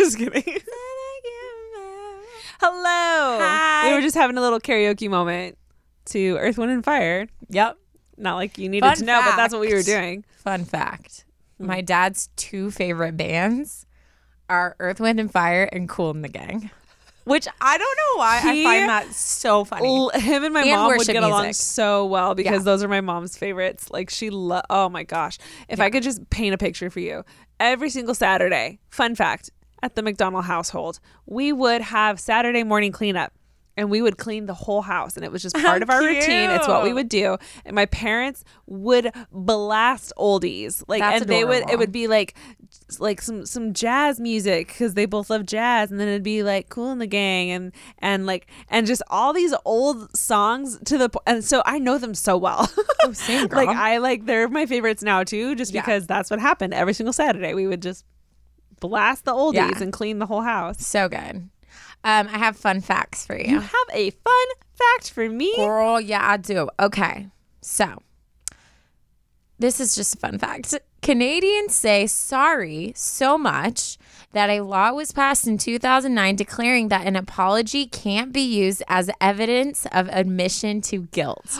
Just kidding. Hello. Hi. We were just having a little karaoke moment to Earth, Wind, and Fire. Yep. Not like you needed Fun to know, but that's what we were fact. doing. Fun fact. My dad's 2 favorite bands are Earth, Wind, and Fire and Kool and the Gang. Which I don't know why I find that so funny. Him and my And mom would worship get along music. so well because Yeah. those are my mom's favorites. Like oh my gosh. If I could just paint a picture for you. Every single Saturday, fun fact, at the McDonald household, we would have Saturday morning cleanup. And we would clean the whole house, and it was just part of our routine. It's what we would do. And my parents would blast oldies, like, That's and they would. It adorable. would be like some jazz music because they both love jazz, and then it'd be like Kool and the Gang, and just all these old songs to the and so I know them so well. Oh, same, girl. They're my favorites now too, just Yeah. because that's what happened every single Saturday. We would just blast the oldies Yeah. and clean the whole house. So good. I have fun facts for You you. have a fun fact for me? Girl, yeah, I do. Okay. So, this is just a fun fact. Canadians say sorry so much that a law was passed in 2009 declaring that an apology can't be used as evidence of admission to guilt.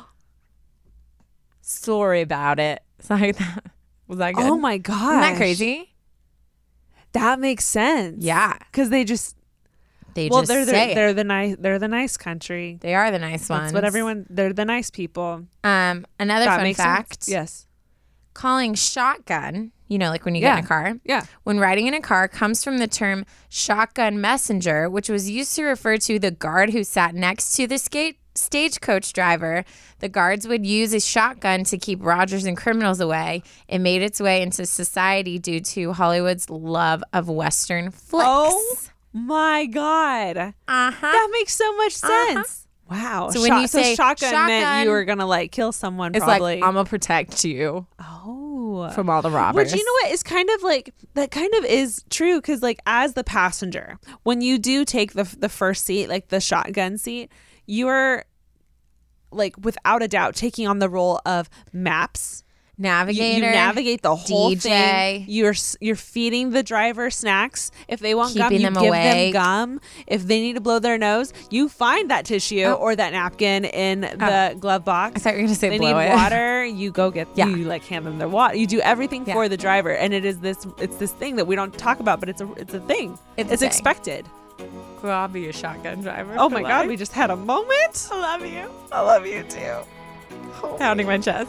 Sorry about it. Sorry that. Was that good? Oh my gosh. Isn't that crazy? That makes sense. Yeah. Because they just They well, just they're say they're the nice country. They are the nice ones. That's what they're the nice people. Another That fun makes fact. sense. Yes. Calling shotgun, like when you get in a car. Yeah. When riding in a car comes from the term shotgun messenger, which was used to refer to the guard who sat next to the stagecoach driver. The guards would use a shotgun to keep robbers and criminals away. It made its way into society due to Hollywood's love of Western flicks. Oh my God. Uh-huh. That makes so much sense. Wow. So when you say shotgun meant shotgun, you were gonna like kill someone, It's probably. like, I'm going to protect you oh. from all the robbers. Which, you know what, is kind of like, that kind of is true because like as the passenger, when you do take the first seat, like the shotgun seat, you're like without a doubt taking on the role of maps. Navigator. You navigate the whole DJ. thing. You're feeding the driver snacks. If they want gum, Keeping you them give them awake. gum. If they need to blow their nose, you find that tissue or that napkin in the glove box. I thought you were going to say They blow need it. water. You go get. Yeah. You like hand them their water. You do everything Yeah. for the driver, and it's this thing that we don't talk about, but it's a thing. It's a thing. expected. Well, I'll be a shotgun driver. Oh for my life. God, we just had a moment. I love you. I love you too. Pounding my chest.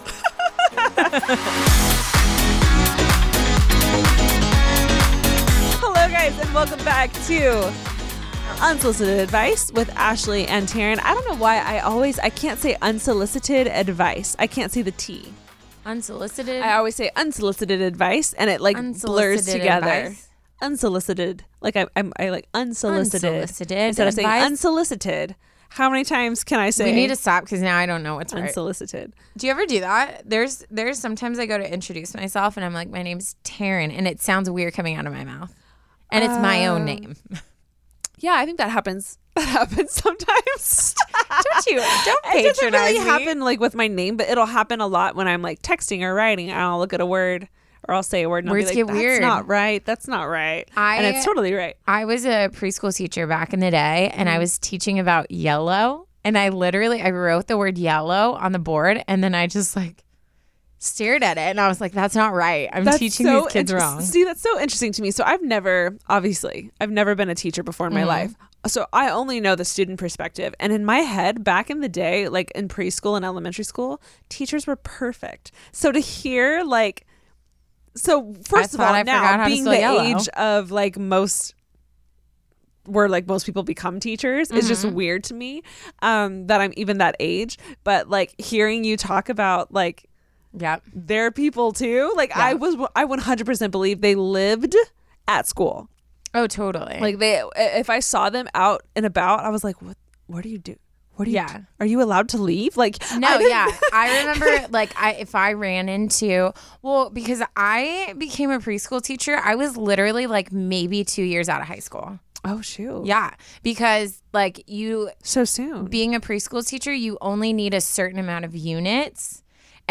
Hello, guys, and welcome back to Unsolicited Advice with Ashley and Taryn. I don't know why I can't say unsolicited advice. I can't say the T. Unsolicited. I always say unsolicited advice, and it like blurs Unsolicited together. advice? Unsolicited, like I like unsolicited, Unsolicited instead of saying advice? unsolicited. How many times can I say? We need to stop because now I don't know what's right. unsolicited. Do you ever do that? There's sometimes I go to introduce myself and I'm like, my name's Taryn, and it sounds weird coming out of my mouth, and it's my own name. Yeah, I think that happens. That happens sometimes. Don't you? Don't It doesn't patronize really me. happen like with my name, but it'll happen a lot when I'm like texting or writing. I'll look at a word or I'll say a word and Words I'll be get like, that's weird. not right. That's not right. And it's totally right. I was a preschool teacher back in the day, and I was teaching about yellow, and I wrote the word yellow on the board, and then I just like stared at it, and I was like, that's not right. I'm teaching these kids wrong. See, that's so interesting to me. So I've never been a teacher before in my life. So I only know the student perspective. And in my head, back in the day, like in preschool and elementary school, teachers were perfect. So to hear like, so first of all, I forgot now how to being spell the yellow. age of like where like most people become teachers is just weird to me, that I'm even that age. But like hearing you talk about like, Yep. they're people too. Like Yeah. I 100% believe they lived at school. Oh, totally. Like if I saw them out and about, I was like, what do you do? What do you Yeah. do? Are you allowed to leave? Like, No, yeah. I remember if I ran into, because I became a preschool teacher, I was literally like maybe 2 years out of high school. oh shoot. Yeah. Because like So soon. being a preschool teacher, you only need a certain amount of units.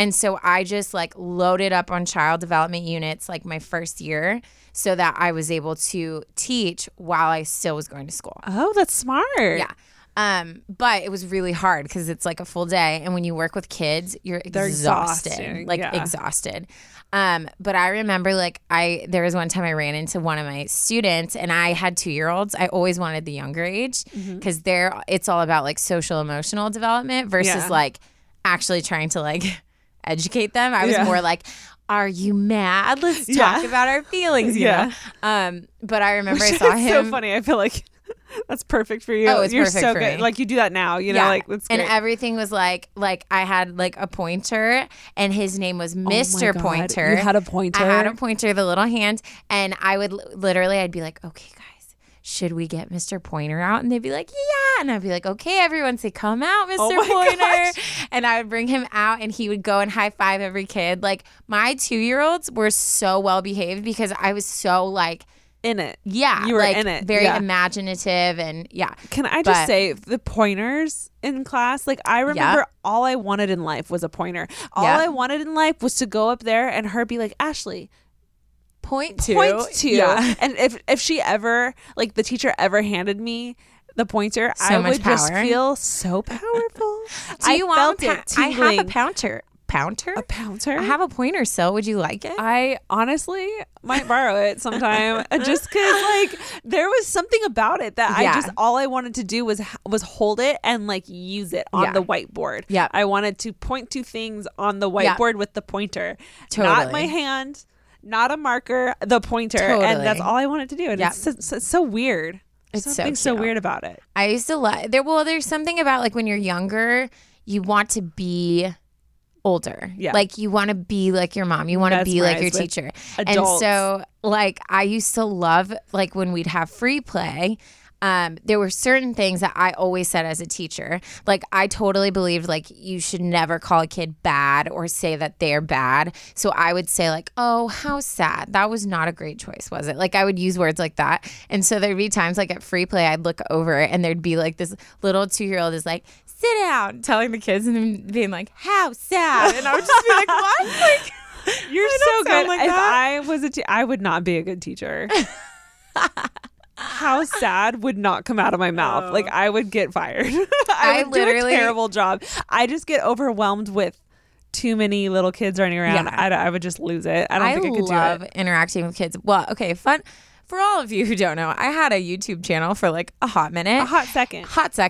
And so I just like loaded up on child development units like my first year so that I was able to teach while I still was going to school. Oh, that's smart. Yeah. But it was really hard because it's like a full day. And when you work with kids, they're exhausted, exhausted. But I remember there was one time I ran into one of my students and I had 2-year-olds. I always wanted the younger age because it's all about like social emotional development versus like actually trying to like educate them. I was more like, are you mad? Let's talk about our feelings. You know? But I remember I saw him. So funny. I feel like that's perfect for you. Oh, it's You're perfect so for good. me. Like you do that now, you know, like that's great. And everything was like I had like a pointer and his name was Mr. Pointer. You had a pointer? I had a pointer, the little hand. And I would I'd be like, okay, guys, should we get Mr. Pointer out? And they'd be like, yeah. And I'd be like, okay, everyone say, come out, Mr. Pointer. Gosh. And I would bring him out and he would go and high five every kid. Like my 2-year-olds were so well behaved because I was so like, in it. Yeah. You were like, in it. Very imaginative and yeah. Can I just say the pointers in class? Like I remember all I wanted in life was a pointer. All I wanted in life was to go up there and her be like, Ashley, point to. Yeah. And if she ever, like the teacher ever handed me the pointer, so I much would power. just feel so powerful. Do you want it I tingling. have a pounter. A pounter? I have a pointer still. Would you like it? I honestly might borrow it sometime just because like there was something about it that I just all I wanted to do was hold it and like use it on the whiteboard. Yeah. I wanted to point to things on the whiteboard with the pointer. Totally. Not my hand, not a marker, the pointer. Totally. And that's all I wanted to do. And it's so weird. It's something so weird about it. I used to like there's something about like when you're younger, you want to be older. Yeah. Like you want to be like your mom. You want to be like your teacher. Adults. And so like I used to love like when we'd have free play. There were certain things that I always said as a teacher. Like I totally believed like you should never call a kid bad or say that they're bad. So I would say like, oh, how sad. That was not a great choice, was it? Like I would use words like that. And so there'd be times like at free play, I'd look over and there'd be like this little 2-year-old is like, sit down, telling the kids and then being like, how sad. And I would just be like, what? Like, you're so good. Like if I was I would not be a good teacher. How sad would not come out of my mouth. Like I would get fired. I would do a terrible job. I just get overwhelmed with too many little kids running around. I would just lose it. I don't think I could do it. I love interacting with kids. Well, okay, fun. For all of you who don't know, I had a YouTube channel for like a hot minute. A hot second.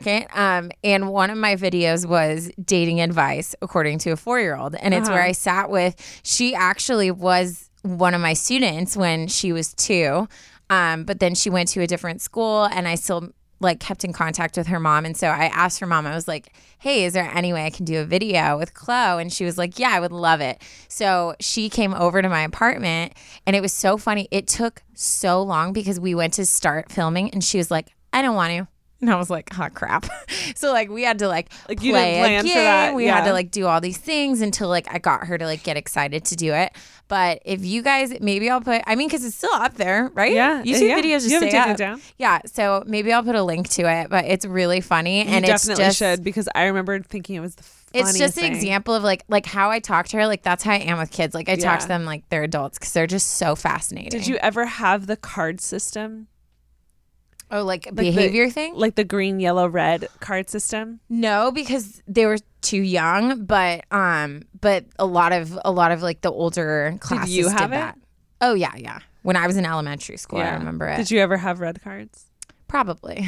And one of my videos was dating advice according to a 4-year-old. And it's where I sat with, she actually was one of my students when she was 2. But then she went to a different school and I still like kept in contact with her mom. And so I asked her mom, I was like, hey, is there any way I can do a video with Chloe? And she was like, yeah, I would love it. So she came over to my apartment and it was so funny. It took so long because we went to start filming and she was like, I don't want to. And I was like, oh, crap. So, like, we had to, like play you didn't plan a game. For that. We had to, like, do all these things until, like, I got her to, like, get excited to do it. But if you guys, maybe I'll put, I mean, because it's still up there, right? Yeah. YouTube videos just you haven't stay taken up. it down? Yeah. So, maybe I'll put a link to it. But it's really funny. And you it's definitely just, should because I remember thinking it was the funniest it's just an thing. example of, like how I talk to her. Like, that's how I am with kids. Like, I talk to them like they're adults because they're just so fascinating. Did you ever have the card system? Oh, like behavior thing? Like the green, yellow, red card system? No, because they were too young, but a lot of like the older classes did you have did that. Oh yeah. When I was in elementary school, I remember it. Did you ever have red cards? Probably.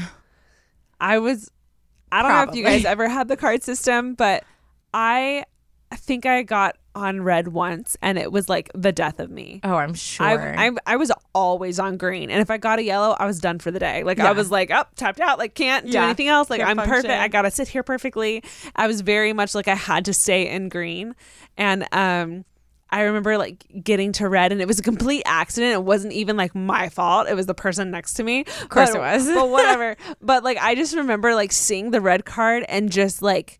I don't know if you guys ever had the card system, but I think I got on red once and it was like the death of me. Oh, I'm sure. I was always on green, and if I got a yellow, I was done for the day. Like I was like, tapped out, like can't do anything else. Like I'm perfect. I gotta sit here perfectly. I was very much like I had to stay in green, and I remember like getting to red and it was a complete accident. It wasn't even like my fault. It was the person next to me. Of course it was. But whatever. But like I just remember like seeing the red card and just like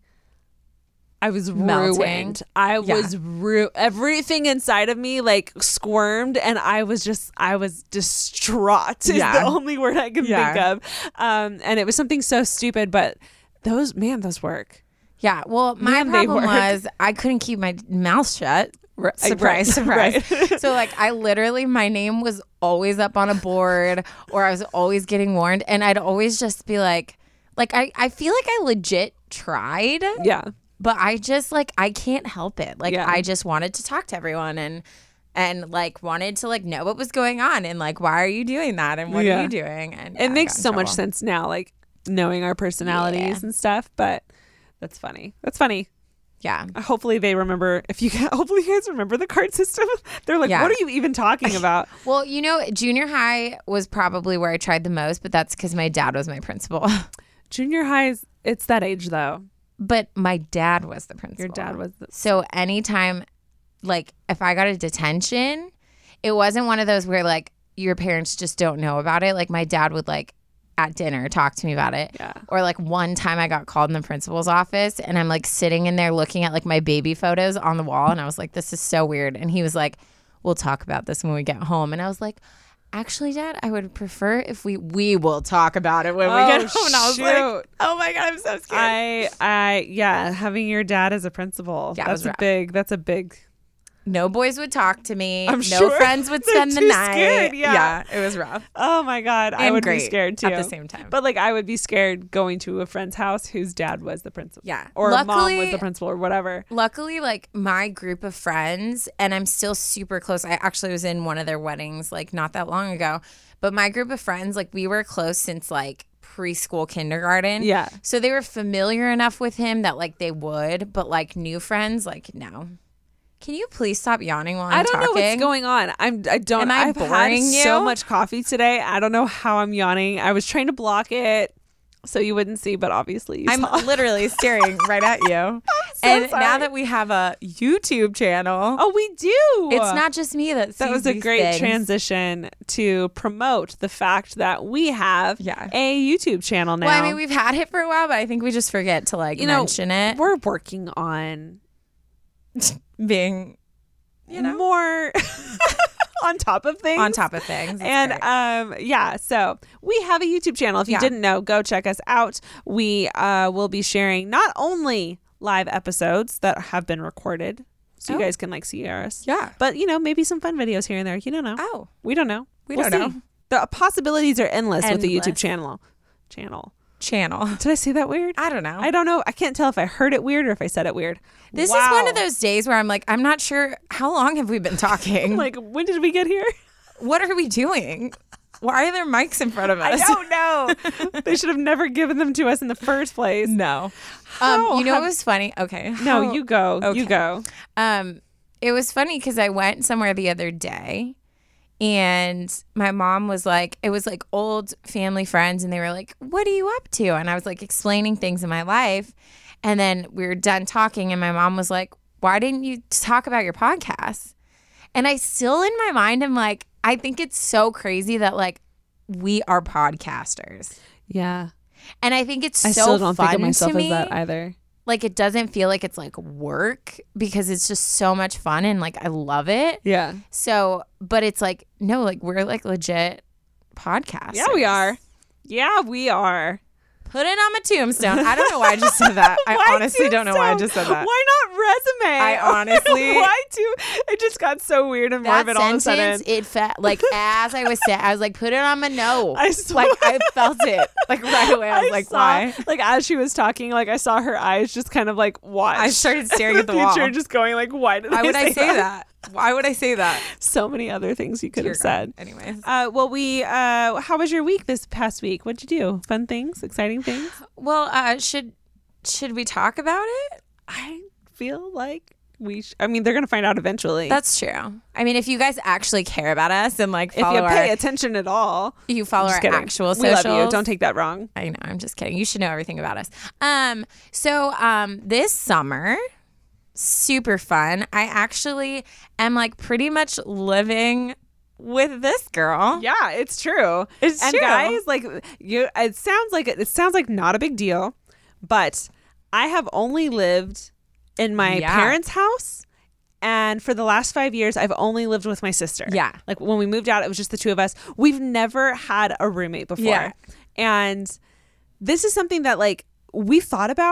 I was ruined. I was everything inside of me like squirmed and I was distraught is the only word I can think of. And it was something so stupid, but those work. Yeah. Well, my Man, they problem work. was I couldn't keep my mouth shut. Right, Surprise, right, surprise. right. So like I literally, my name was always up on a board or I was always getting warned. And I'd always just be like I feel like I legit tried, Yeah. but I just like, I can't help it. Like Yeah. I just wanted to talk to everyone and like wanted to like know what was going on and like, why are you doing that? And what Yeah. are you doing? And It I makes got in so much trouble. sense now, like knowing our personalities Yeah. and stuff. But that's funny. That's funny. Yeah. Hopefully they remember. Hopefully you guys remember the card system. They're like, Yeah. what are you even talking about? Well, you know, junior high was probably where I tried the most, but that's because my dad was my principal. Junior highs. It's that age though. But my dad was the principal. Your dad was the. So anytime, like, if I got a detention, it wasn't one of those where, like, your parents just don't know about it. Like, my dad would, like, at dinner talk to me about it. Yeah. Or, like, one time I got called in the principal's office, and I'm, like, sitting in there looking at, like, my baby photos on the wall, and I was like, this is so weird. And he was like, we'll talk about this when we get home. And I was like, actually, Dad, I would prefer if we will talk about it when we get home. And I was like, shoot. oh my God, I'm so scared. Yeah, having your dad as a principal. Yeah, it was rough. That's a big. No boys would talk to me. I'm no sure. friends would They're spend the too night. scared, yeah. It was rough. Oh my God. I And would be great scared too. at the same time. But like I would be scared going to a friend's house whose dad was the principal. Yeah. Or mom Luckily- was the principal or whatever. Luckily, like my group of friends, and I'm still super close. I actually was in one of their weddings like not that long ago. But my group of friends, like we were close since like preschool, kindergarten. Yeah. So they were familiar enough with him that like they would, but like new friends, like no. Can you please stop yawning while I'm I don't know what's talking? going on. I don't. Am I I've had boring so you? much coffee today. I don't know how I'm yawning. I was trying to block it so you wouldn't see, but obviously you I'm saw. literally staring right at you. And sorry. now that we have a YouTube channel, Oh, we do. it's not just me that sees That was a these great things. transition to promote the fact that we have Yeah. a YouTube channel now. Well, I mean, we've had it for a while, but I think we just forget to like mention it. We're working on Being more on top of things. on top of things. It's And great. yeah, so we have a YouTube channel. If you Yeah. didn't know, go check us out. We will be sharing not only live episodes that have been recorded, so you Oh. guys can like see us. Yeah. But maybe some fun videos here and there. You don't know. Oh, We don't know. We We'll don't see. know. The possibilities are endless with the YouTube Endless. channel. channel. Did I say that weird? I don't know. I don't know. I can't tell if I heard it weird or if I said it weird. This Wow. is one of those days where I'm like, I'm not sure how long have we been talking. Like, when did we get here? What are we doing? Why are there mics in front of us? I don't know. They should have never given them to us in the first place. No. How You know have- what was funny? Okay. No, How- you go. Okay. You go. It was funny because I went somewhere the other day and my mom was like, it was like old family friends and they were like, what are you up to? And I was like explaining things in my life. And then we were done talking and my mom was like, why didn't you talk about your podcast? And I still in my mind am like, I think it's so crazy that like we are podcasters. Yeah. And I think it's I so still don't fun think of myself to as me. that either. Like it doesn't feel like it's like work because it's just so much fun and like I love it. Yeah. So, but it's like, no, like we're like legit podcasters. Yeah, we are. Yeah, we are. Put it on my tombstone. I don't know why I just said that. I Why honestly don't know why I tombstone? just said that. Why not resume? I honestly- Why do? It just got so weird and That morbid all of a sentence, sudden. it felt like as I was saying, I was like, put it on my nose. I swear. Like I felt it. Like right away. I was like, why? Like as she was talking, like I saw her eyes just kind of like watch. I started staring at the future, wall. just going like, why did Why would I say that? that? Why would I say that? So many other things you could Dear have said. God. Anyways. Well, how was your week this past week? What'd you do? Fun things, exciting things? Well, should we talk about it? I feel like I mean, they're gonna find out eventually. That's true. I mean, if you guys actually care about us and like if follow you pay our, attention at all. you follow Just our kidding. actual We socials. love you. Don't take that wrong. I know. I'm just kidding. You should know everything about us. So this summer, super fun. I actually am like pretty much living with this girl. Yeah, it's true. It's and true. guys, like it sounds like not a big deal, but I have only lived in my Yeah. parents' house, and for the last 5 years, I've only lived with my sister. Yeah. like when we moved out, it was just the two of us. We've never had a roommate before, Yeah. and this is something that like we thought about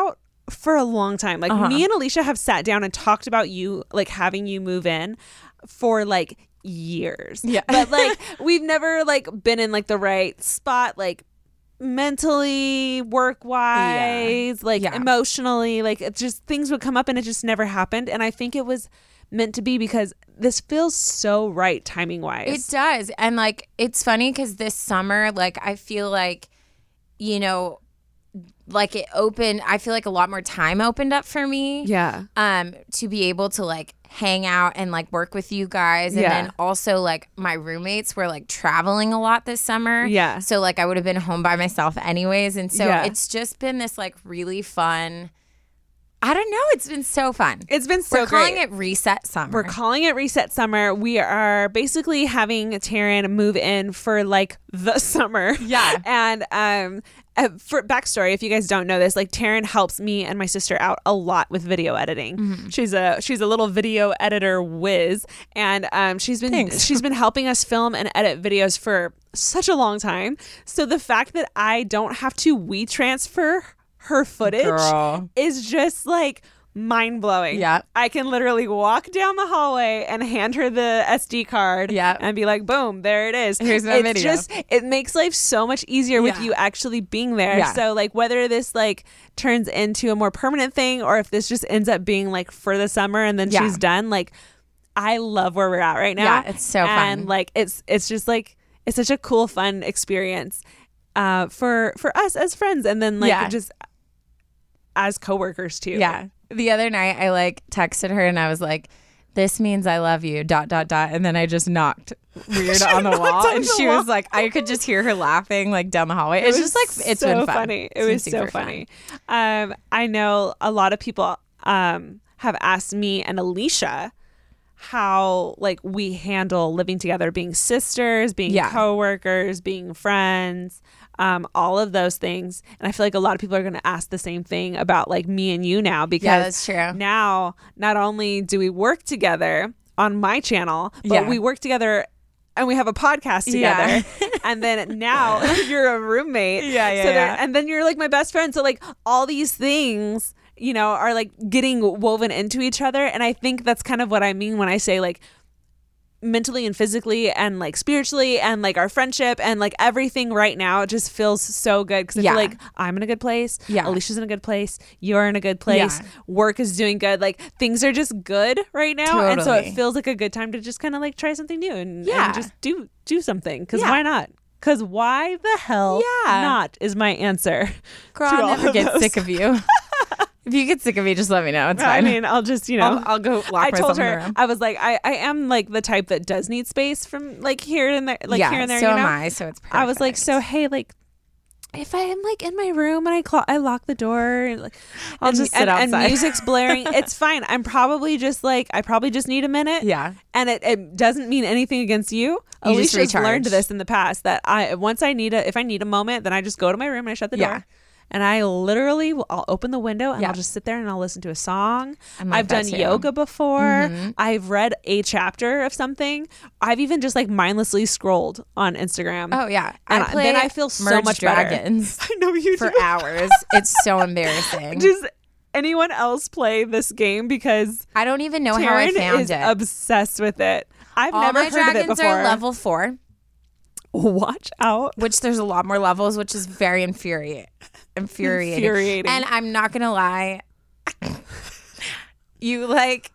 for a long time. Like me and Alicia have sat down and talked about you, like having you move in for like years. Yeah. But like we've never like been in like the right spot, like mentally, work wise, like emotionally, like it's just things would come up and it just never happened. And I think it was meant to be because this feels so right timing wise. It does. And like it's funny because this summer, like I feel like, you know, like I feel like a lot more time opened up for me. Yeah. To be able to like hang out and like work with you guys. And then also like my roommates were like traveling a lot this summer. Yeah. So like I would have been home by myself anyways. And so it's just been this like really fun, I don't know. It's been so fun. It's been so We're great. calling it Reset Summer. We're calling it Reset Summer. We are basically having Taryn move in for like the summer. Yeah. And for backstory, if you guys don't know this, like Taryn helps me and my sister out a lot with video editing. Mm-hmm. She's a little video editor whiz, and she's been helping us film and edit videos for such a long time. So the fact that I don't have to WeTransfer her footage is just like mind blowing. Yeah. I can literally walk down the hallway and hand her the SD card and be like, boom, there it is. Here's my video. It makes life so much easier with you actually being there. Yeah. So like whether this like turns into a more permanent thing or if this just ends up being like for the summer and then she's done, like I love where we're at right now. Yeah, it's so fun. And like it's just like it's such a cool, fun experience for us as friends and then like just as coworkers too. Yeah. The other night I like texted her and I was like, this means I love you, ... And then I just knocked weird on the wall. And she was like, I could just hear her laughing like down the hallway. It's just like, it's so been fun. Funny. It was so funny. I know a lot of people have asked me and Alicia how like we handle living together, being sisters, being coworkers, being friends. All of those things. And I feel like a lot of people are going to ask the same thing about like me and you now because that's true. Now not only do we work together on my channel, but we work together and we have a podcast together. And then now you're a roommate. And then you're like my best friend. So like all these things, you know, are like getting woven into each other. And I think that's kind of what I mean when I say like mentally and physically and like spiritually and like our friendship and like everything right now just feels so good because I feel like I'm in a good place. Alicia's in a good place. You're in a good place. Work is doing good. Like things are just good right now. Totally. And so it feels like a good time to just kind of like try something new and just do something because why not? Because why the hell not is my answer. Girl, I'll never get sick of you. If you get sick of me, just let me know. It's fine. I mean, I'll just, you know, I'll go lock myself in the room. I was like, I am like the type that does need space from like here and there, like here and there. So you know? am I. So it's perfect. I was like, so hey, like if I am like in my room and I lock the door and like I'll just sit outside and music's blaring, it's fine. I'm probably just like I probably just need a minute. Yeah. And it doesn't mean anything against you. Alicia's learned this in the past that if I need a moment, then I just go to my room and I shut the door. And I'll open the window and I'll just sit there and I'll listen to a song. I've done yoga before. Mm-hmm. I've read a chapter of something. I've even just like mindlessly scrolled on Instagram. Oh yeah. And then I feel so much Dragons better. I know you for do. hours. It's so embarrassing. Does anyone else play this game? Because I don't even know how I found is it. Obsessed with it. I've All never my heard of it dragons before. are level 4. Watch out. Which there's a lot more levels, which is very infuriating. And I'm not gonna lie, it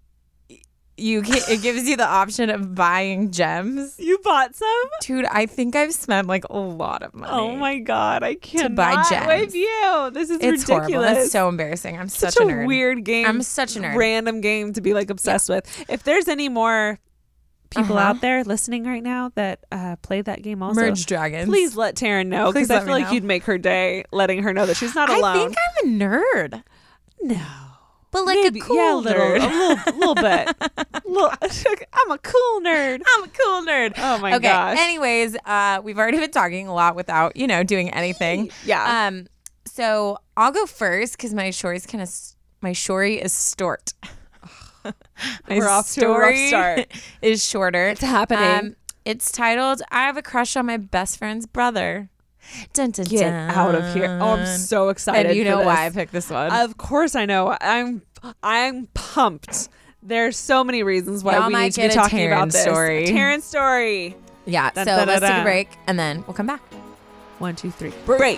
gives you the option of buying gems. You bought some? Dude, I think I've spent like a lot of money. Oh my god, I can't to buy gems with you. This is ridiculous. Horrible. It's so embarrassing. I'm such a nerd. Weird game. I'm such a nerd. Random game to be like obsessed with. If there's any more people out there listening right now that play that game also, Merge Dragons, please let Taryn know because I feel like you'd make her day letting her know that she's not alone. I think I'm a nerd. No. But like maybe, a cool nerd. A little bit. I'm a cool nerd. Oh my gosh. Anyways, we've already been talking a lot without, doing anything. Yeah. So I'll go first because my story is short. We're off to a rough start. Is shorter. It's happening. It's titled, I Have a Crush on My Best Friend's Brother. Dun, dun, Get dun. out of here. Oh, I'm so excited. And you for know this. why I picked this one. Of course I know. I'm pumped. There's so many reasons why Y'all we might need to be get a talking about Taryn this. story. A Taryn story. yeah. Dun, So dun, let's dun, take a dun. break and then we'll come back. 1, 2, 3. Break.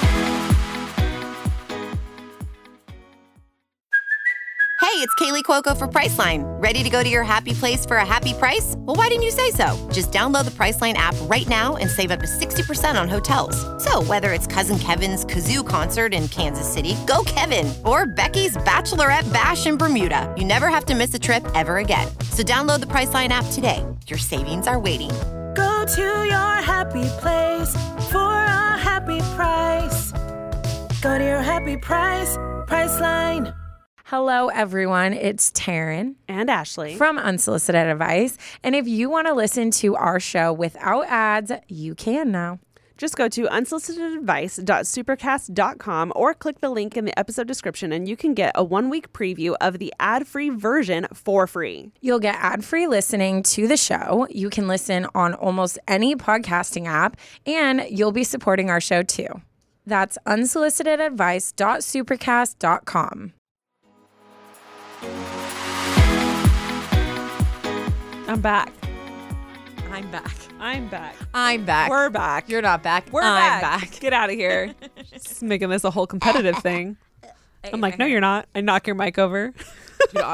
Hey, it's Kaylee Cuoco for Priceline. Ready to go to your happy place for a happy price? Well, why didn't you say so? Just download the Priceline app right now and save up to 60% on hotels. So whether it's Cousin Kevin's Kazoo Concert in Kansas City, go Kevin, or Becky's Bachelorette Bash in Bermuda, you never have to miss a trip ever again. So download the Priceline app today. Your savings are waiting. Go to your happy place for a happy price. Go to your happy price, Priceline. Hello, everyone. It's Taryn And Ashley. from Unsolicited Advice. And if you want to listen to our show without ads, you can now. Just go to unsolicitedadvice.supercast.com or click the link in the episode description and you can get a 1-week preview of the ad-free version for free. You'll get ad-free listening to the show. You can listen on almost any podcasting app, and you'll be supporting our show too. That's unsolicitedadvice.supercast.com. I'm back. I'm back. I'm back. I'm back. We're back. You're not back. We're I'm back. Get out of here. Just making this a whole competitive thing. I'm like, no, you're not. I knock your mic over. Yeah.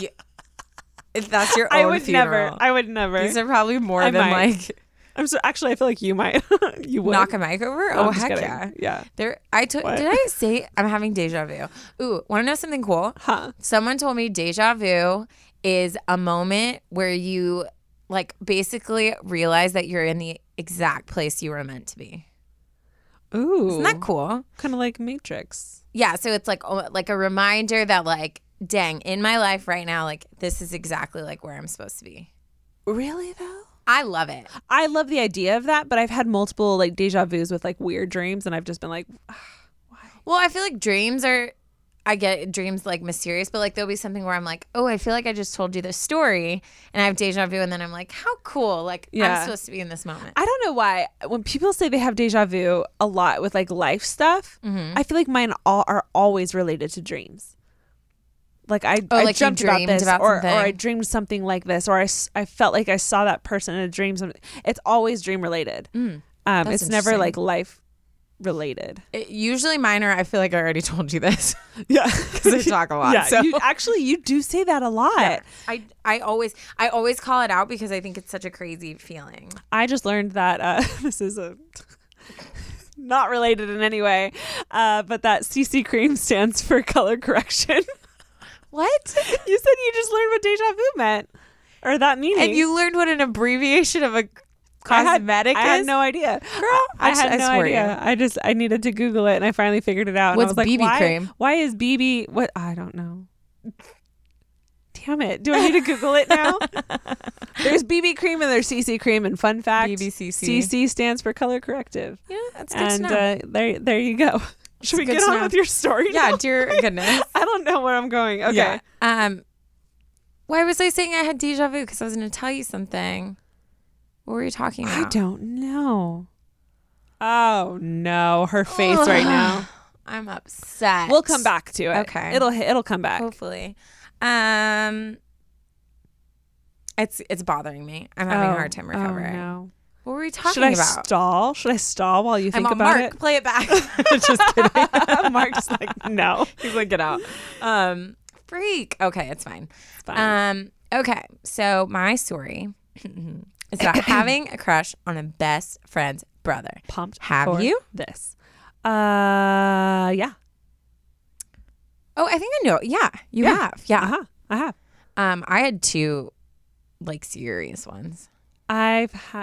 If that's your own I would funeral. never. I would never. These are probably more I than might. like I'm so actually. I feel like you might. You would knock a mic over. No, Oh I'm just heck kidding. yeah. Yeah. There. I took. What? Did I say I'm having deja vu? Ooh, want to know something cool? Huh. Someone told me deja vu is a moment where you like basically realize that you're in the exact place you were meant to be. Ooh. Isn't that cool? Kind of like Matrix. Yeah. So it's like a reminder that like, dang, in my life right now, like this is exactly like where I'm supposed to be. Really though? I love it. I love the idea of that, but I've had multiple like deja vus with like weird dreams, and I've just been like, Well, I feel like dreams are, I get dreams like mysterious, but like there'll be something where I'm like, oh, I feel like I just told you this story and I have deja vu. And then I'm like, how cool. Like Yeah. I'm supposed to be in this moment. I don't know why. When people say they have deja vu a lot with like life stuff, I feel like mine are always related to dreams. Like I like you dreamt about dreamed this, about or something. I dreamed something like this, or I felt like I saw that person in a dream. It's always dream related. That's It's never interesting. like life related. Usually mine are, I feel like I already told you this. Yeah, Because I talk a lot. yeah. so. You do say that a lot. I always call it out because I think it's such a crazy feeling. I just learned that this is a not related in any way, but that CC cream stands for color correction. What? You said you just learned what deja vu meant, or that meaning. And you learned what an abbreviation of a cosmetic I had is? no idea. Girl, I had I no swear idea. you. I needed to Google it, and I finally figured it out. And What's I was like, BB why, cream? Why is BB? What? I don't know. Damn it! Do I need to Google it now? There's BB cream and there's CC cream. And fun fact, BBCC. CC stands for color corrective. Yeah, that's good to And know. there you go. Should we good get to on know. with your story? Yeah, now? dear goodness. I don't know where I'm going. Okay. Yeah. Why was I saying I had deja vu? Because I was going to tell you something. What were you talking about? I don't know. Oh no, her face right now. I'm upset. We'll come back to it. Okay. It'll come back. Hopefully. It's bothering me. I'm having a hard time recovering. Oh, no. What were we talking Should I about? stall? Should I stall while you think I'm on about Mark. it? Play it back. Just kidding. Mark's like, no. He's like, get out. Freak. Okay, it's fine. It's fine. Okay, so my story is about having a crush on a best friend's brother. Pumped. Have for you? this? Yeah. Oh, I think I know. Yeah, you have. Yeah. Uh-huh. I have. I had two, like, serious ones. I've had.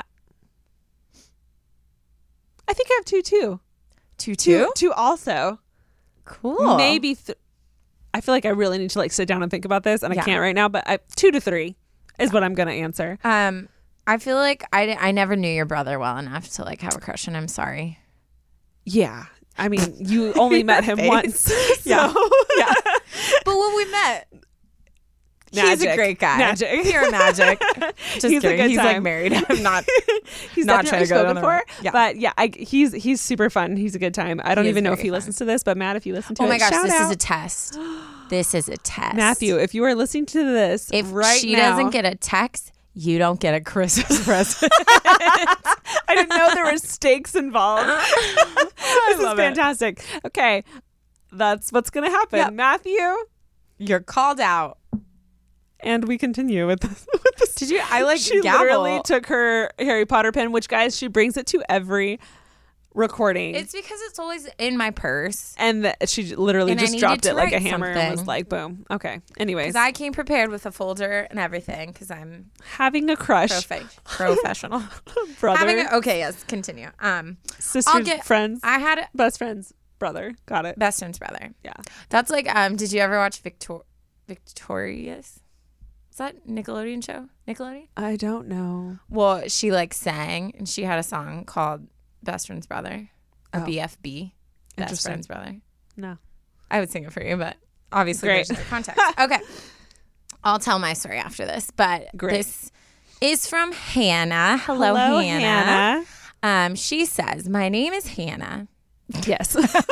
I think I have two too. Two also. Cool. Maybe. I feel like I really need to like sit down and think about this, and Yeah. I can't right now. But 2 to 3 is what I'm gonna answer. I feel like I never knew your brother well enough to like have a crush, and I'm sorry. Yeah. I mean, you only met him once. Yeah. So. Yeah. But when we met, He's a great guy. Magic. Pure magic. Just He's a kidding. good He's time. like married. I'm not. He's not definitely trying to go spoken down the for. road. Yeah. But yeah, he's super fun. He's a good time. I don't He is even know if very he fun. listens to this, but Matt, if you listen to it, Oh my gosh, shout this out. is a test. This is a test. Matthew, if you are listening to this if right she now, doesn't get a text, you don't get a Christmas present. I didn't know there were stakes involved. This is love it. fantastic. Okay, that's what's going to happen. Yep. Matthew, You're called out. and we continue with this. Did you? I like She gavel. literally took her Harry Potter pen, which, guys, she brings it to every recording. It's because it's always in my purse. And she literally And I just needed dropped to it like a write hammer and was something. like, boom. Okay. Anyways, Because I came prepared with a folder and everything. Because I'm having a crush, professional. brother, Okay, yes, continue. sisters, friends, I had a best friends, brother. Got it. best friend's brother. Yeah. That's like. Did you ever watch Victorious? Is that Nickelodeon show? Nickelodeon? I don't know. Well, she like sang and she had a song called Best Friend's Brother. Or Oh. BFB. Best Interesting. Friend's Brother. No. I would sing it for you, but obviously Great. there's no context. Okay. I'll tell my story after this, but Great. this is from Hannah. Hello, Hannah. She says, "My name is Hannah." Yes.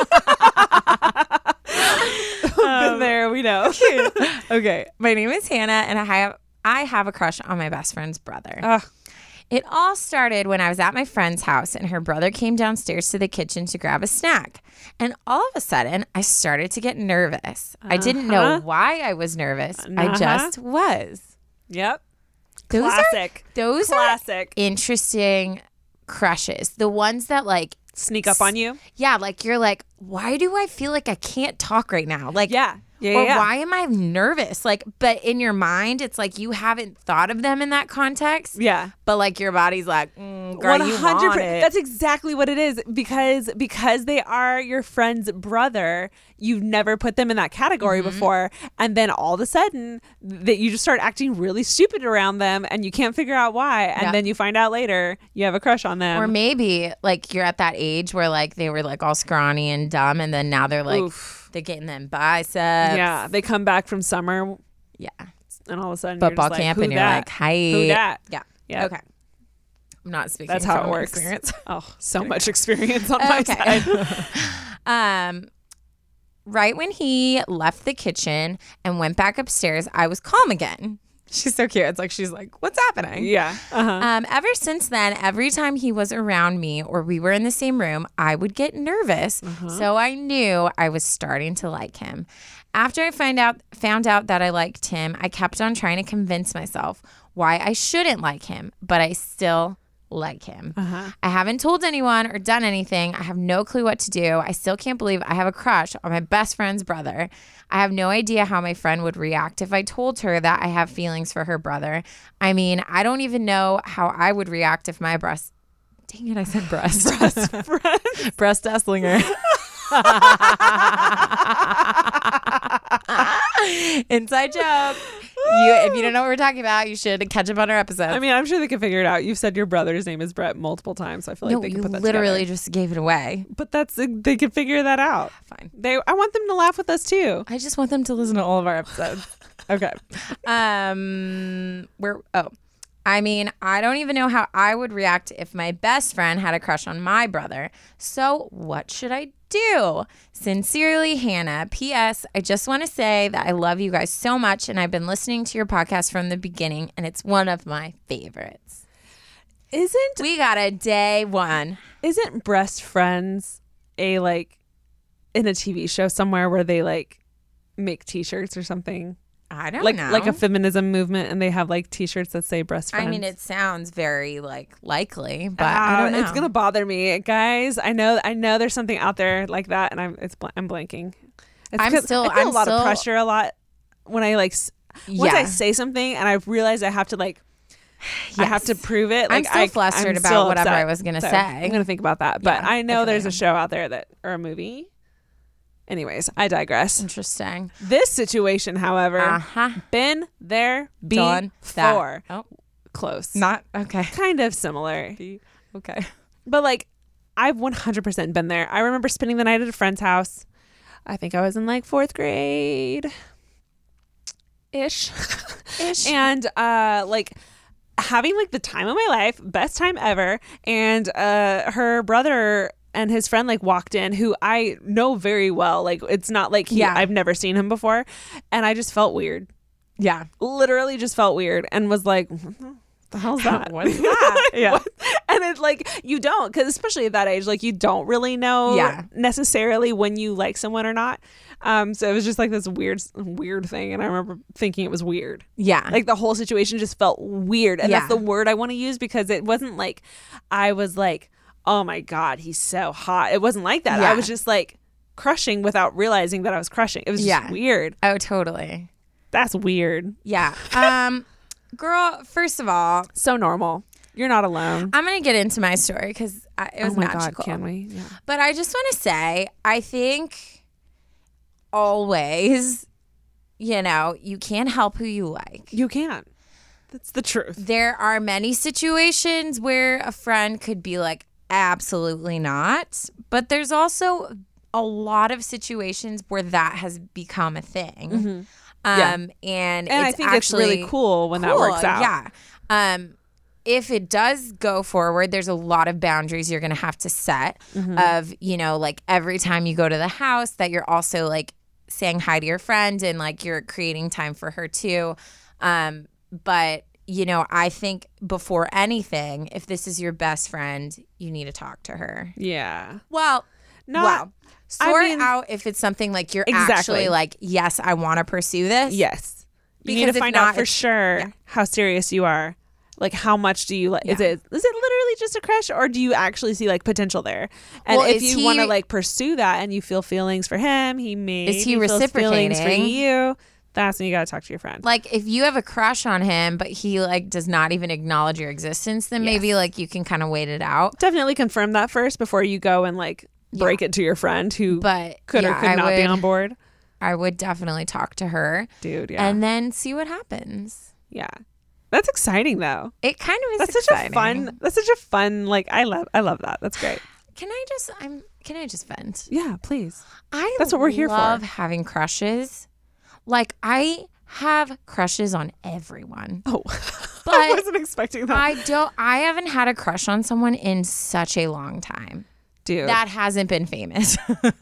Been there, we know. Okay. My name is Hannah, and I have a crush on my best friend's brother. Ugh. It all started when I was at my friend's house and her brother came downstairs to the kitchen to grab a snack. And all of a sudden, I started to get nervous. I didn't know why I was nervous. I just was. Yep. Those Classic. Those Classic. are interesting crushes. The ones that like, Sneak up on you. yeah, like you're like, why do I feel like I can't talk right now? Like, Yeah. Yeah. or yeah. why am I nervous? Like, but in your mind, it's like you haven't thought of them in that context. Yeah. But like your body's like, girl, you want it. That's exactly what it is because they are your friend's brother. You've never put them in that category Mm-hmm. before, and then all of a sudden that you just start acting really stupid around them, and you can't figure out why, and Yeah. then you find out later you have a crush on them. Or maybe like you're at that age where like they were like all scrawny and dumb, and then now they're like Oof. they're getting them biceps. Yeah, they come back from summer, Yeah. and all of a sudden you're Football just camp, like, and "Who you're that? like, hi. Who dat?" Yeah. Yeah. Okay. I'm not speaking. That's how from it works. Experience. Oh, so much experience on my Okay. side. Right when he left the kitchen and went back upstairs, I was calm again. She's so cute. It's like she's like, "What's happening?" Yeah. Ever since then, every time he was around me or we were in the same room, I would get nervous. So I knew I was starting to like him. After I found out that I liked him, I kept on trying to convince myself why I shouldn't like him, but I still like him. I haven't told anyone or done anything. I have no clue what to do. I still can't believe I have a crush on my best friend's brother. I have no idea how my friend would react if I told her that I have feelings for her brother. I mean, I don't even know how I would react if my breast. Dang it, I said breast. Breast Esslinger. Inside joke. If you don't know what we're talking about, you should catch up on our episode. I mean, I'm sure they can figure it out. You've said your brother's name is Brett multiple times, so I feel like no, they can you put that literally together. just gave it away. But they can figure that out. Fine. I want them to laugh with us too. I just want them to listen to all of our episodes. Okay. I mean, I don't even know how I would react if my best friend had a crush on my brother. So what should I do? Sincerely, Hannah. P.S. I just want to say that I love you guys so much, and I've been listening to your podcast from the beginning, and it's one of my favorites. We got a day one. Isn't Breast Friends in a TV show somewhere where they like make T-shirts or something? I don't know. Like a feminism movement, and they have like T-shirts that say Breast Friends. I mean, it sounds very likely, but I don't know. It's gonna bother me, guys. I know there's something out there like that, and I'm blanking. I feel a lot of pressure a lot when I once I say something and I realize I have to I have to prove it. I'm still flustered about whatever I was gonna say. I'm gonna think about that. But Yeah, I know I feel there's you. a show out there or a movie. Anyways, I digress. Interesting. This situation, however, been there Done before. that. Oh, Close. not okay. Kind of similar. Okay. But I've 100% been there. I remember spending the night at a friend's house. I think I was in 4th grade. ish. Ish. And like having like the time of my life, best time ever. And her brother and his friend like walked in, who I know very well. Like it's not like I've never seen him before, and I just felt weird. Yeah. Literally just felt weird and was like, what the hell's that? What's that? Yeah. What? And it's like, you don't, because especially at that age, like you don't really know necessarily when you like someone or not. So it was just like this weird thing. And I remember thinking it was weird. Yeah. Like the whole situation just felt weird. And that's the word I want to use, because it wasn't like I was like, oh my God, he's so hot. It wasn't like that. Yeah. I was just like crushing without realizing that I was crushing. It was just weird. Oh, totally. That's weird. Yeah. Girl, first of all, So normal. You're not alone. I'm going to get into my story because it was oh my magical. God, can we? Yeah. But I just want to say, I think always, you can't help who you like. You can't. That's the truth. There are many situations where a friend could be like, absolutely not. But there's also a lot of situations where that has become a thing. Mm-hmm. And I think it's really cool when that works out. Yeah. If it does go forward, there's a lot of boundaries you're going to have to set of, like every time you go to the house that you're also like saying hi to your friend and like you're creating time for her too. But, I think before anything, if this is your best friend, you need to talk to her. Yeah. Well, sort out if it's something like you're actually like, yes, I want to pursue this. Yes. You Because need to if find not, out for sure how serious you are. Like, how much do you like? Is it literally just a crush, or do you actually see like potential there? And Well, if is you want to he- like pursue that and you feel feelings for him, he may Is he feels feelings for reciprocating? you. That's when you got to talk to your friend. Like if you have a crush on him, but he like does not even acknowledge your existence, then maybe like you can kind of wait it out. Definitely confirm that first before you go and like break it to your friend who But could or yeah, could I not be would- on board. I would definitely talk to her, Dude, yeah. and then see what happens. Yeah. That's exciting though. It kind of is. That's exciting. such a fun like I love that. That's great. Can I just vent? Yeah, please. That's what we're here for. Love having crushes. Like I have crushes on everyone. Oh. But I wasn't expecting that. I haven't had a crush on someone in such a long time. Dude. That hasn't been famous.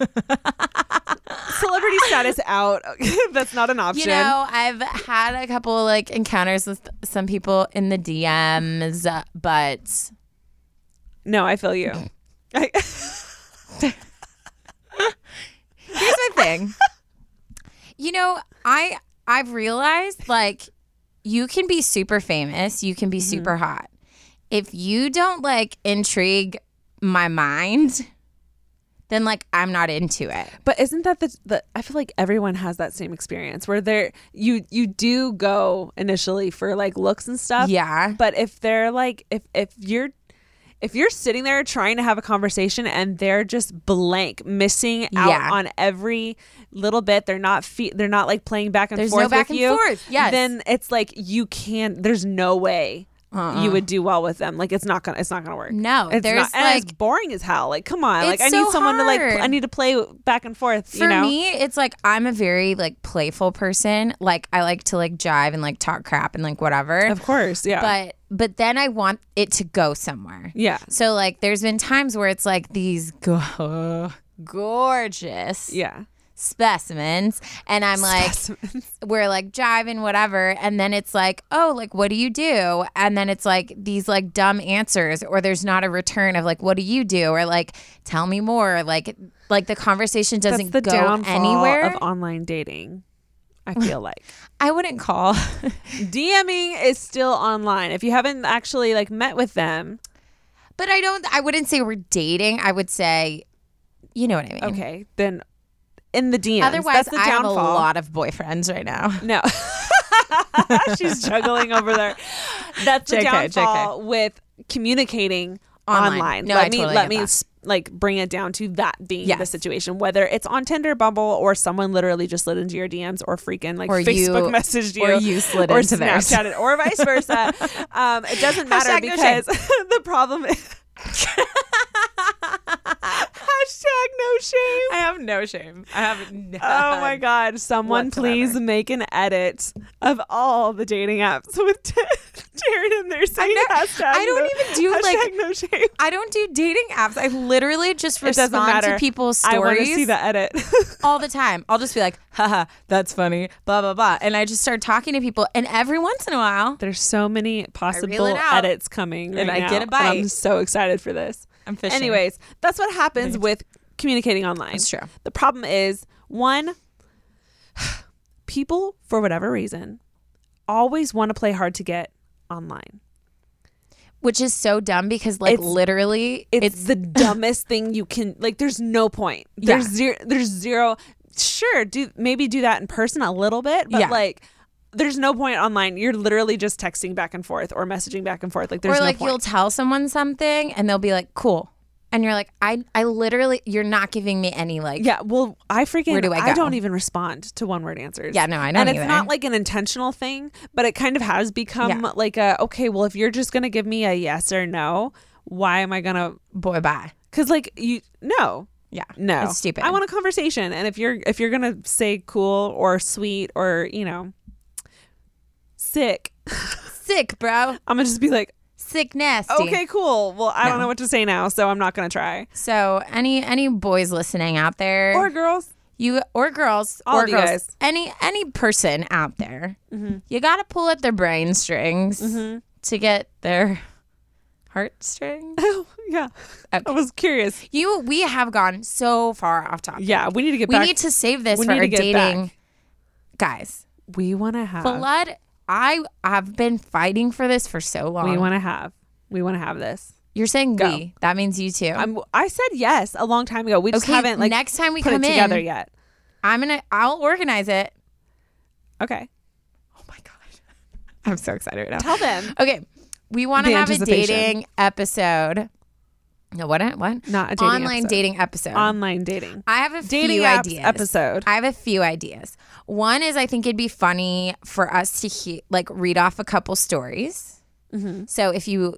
Celebrity status out. That's not an option. I've had a couple like encounters with some people in the DMs, but No, I feel you. here's my thing. I've realized like you can be super famous, you can be super hot. If you don't like intrigue my mind, then like I'm not into it. But isn't that the I feel like everyone has that same experience where you do go initially for like looks and stuff. Yeah. But if they're like if you're sitting there trying to have a conversation and they're just blank, missing out on every little bit, they're not like playing back and There's forth no back with and you. forth. Yes. Then it's like there's no way you would do well with them. Like it's not gonna work. No, it's there's not, and it's like boring as hell. Like come on, like it's I need so someone to like hard. I need to play back and forth. For me, it's like I'm a very like playful person. Like I like to like jive and like talk crap and like whatever. Of course, yeah. But then I want it to go somewhere. Yeah. So like there's been times where it's like these gorgeous specimens, and I'm like we're like jiving whatever, and then it's like, oh, like what do you do? And then it's like these like dumb answers, or there's not a return of like what do you do, or like tell me more, like the conversation doesn't That's the go downfall anywhere of online dating. I feel like I wouldn't call DMing is still online if you haven't actually like met with them. but I wouldn't say we're dating. I would say, you know what I mean. Okay, then in the DMs. Otherwise, that's the I have a downfall. lot of boyfriends right now. No. She's juggling over there. That's the JK. downfall with communicating online. No, I totally let get me that. like bring it down to that being the Yes. situation, whether it's on Tinder, Bumble, or someone literally just slid into your DMs, or freaking like Or Facebook you- messaged you, or you slid or into theirs. Snapchatted, or vice versa. It doesn't matter Hashtag no because the problem is. Hashtag no shame. I have no shame. I have no. Oh my God. Someone whatsoever. please make an edit of all the dating apps with Taryn in there saying hashtag. I don't even do hashtag no shame. I don't do dating apps. I literally just It doesn't respond matter. to people's I want to stories see the edit. all the time. I'll just be like, haha, that's funny, blah, blah, blah. And I just start talking to people. And every once in a while, There's so many possible it out. edits coming And right I now, get a and bite. I'm so excited for this. I'm fishing. Anyways, that's what happens with communicating online. It's true. The problem is, one, people, for whatever reason, always want to play hard to get online. which is so dumb because like It's- literally It's the dumbest thing you can, like, there's no point. There's zero. Sure, maybe do that in person a little bit, but Yeah. like, there's no point online. You're literally just texting back and forth or messaging back and forth. Like, there's or no like point. you'll tell someone something and they'll be like, cool. And you're like, I literally, you're not giving me any like, Yeah, well, I Where do I go? don't even respond to one word answers. Yeah, no, I don't And it's either. not like an intentional thing, but it kind of has become Yeah. like okay, well, if you're just gonna give me a yes or no, why am I gonna? boy, bye. Because like no, Yeah. It's stupid. I want a conversation, and if you're gonna say cool or sweet or sick, Sick, bro. I'm gonna just be like, Sick, nasty. okay, cool. Well, I don't No. know what to say now, so I'm not gonna try. So any boys listening out there, Or girls. or girls, All or of you girls, guys. any person out there, Mm-hmm. you got to pull at their brain strings to get their heartstrings. Oh, yeah. Okay. I was curious. We have gone so far off topic. Yeah, we need to get We back. need to save this we for need our to get dating back. guys. We want to have. Blood. I have been fighting for this for so long. We want to have this. You're saying Go. we. That means you too. I said yes a long time ago. We just Okay, haven't like next time we put come it in, together yet. I'll organize it. Okay. Oh my god. I'm so excited right now. Tell them. Okay. We want to The have a anticipation. dating episode. No, what? Not a dating Online episode. dating episode. Online dating. I have a Dating few apps ideas. episode. I have a few ideas. One is I think it'd be funny for us to read off a couple stories. Mm-hmm. So if you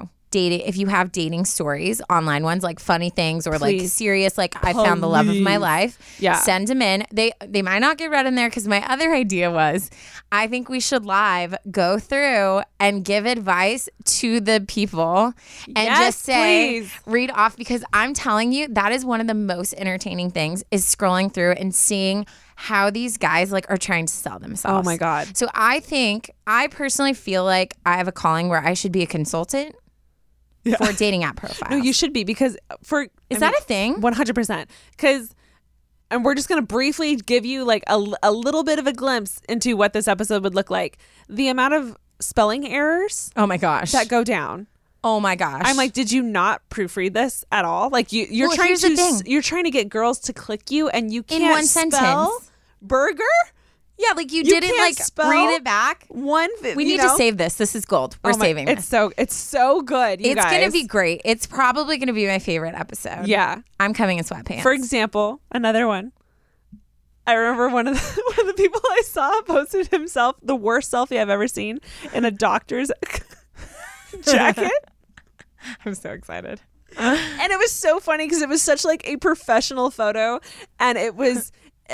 if you have dating stories, online ones like funny things or like Please. serious, like I found the love of my Please. life. Yeah. Send them in. They might not get read in there because my other idea was I think we should live go through and give advice to the people and Yes, just say please. read off, because I'm telling you that is one of the most entertaining things is scrolling through and seeing how these guys like are trying to sell themselves. Oh my God. So I personally feel like I have a calling where I should be a consultant for dating app profiles. No, you should be, because Is that a thing? 100%. Because, and we're just going to briefly give you like a little bit of a glimpse into what this episode would look like. The amount of spelling errors Oh my gosh. that go down. Oh my gosh. I'm like, did you not proofread this at all? Like you're Well, trying here's the to thing. you're trying to get girls to click you, and you can't In one spell sentence. burger. yeah, like you, You didn't can't like spell read it back. We We need to save this. This is gold. We're saving It's this. it's so good. You It's guys. gonna be great. It's probably gonna be my favorite episode. Yeah. I'm coming in sweatpants. For example, another one. I remember one of the people I saw posted himself the worst selfie I've ever seen in a doctor's jacket. I'm so excited. And it was so funny because it was such like a professional photo, and it was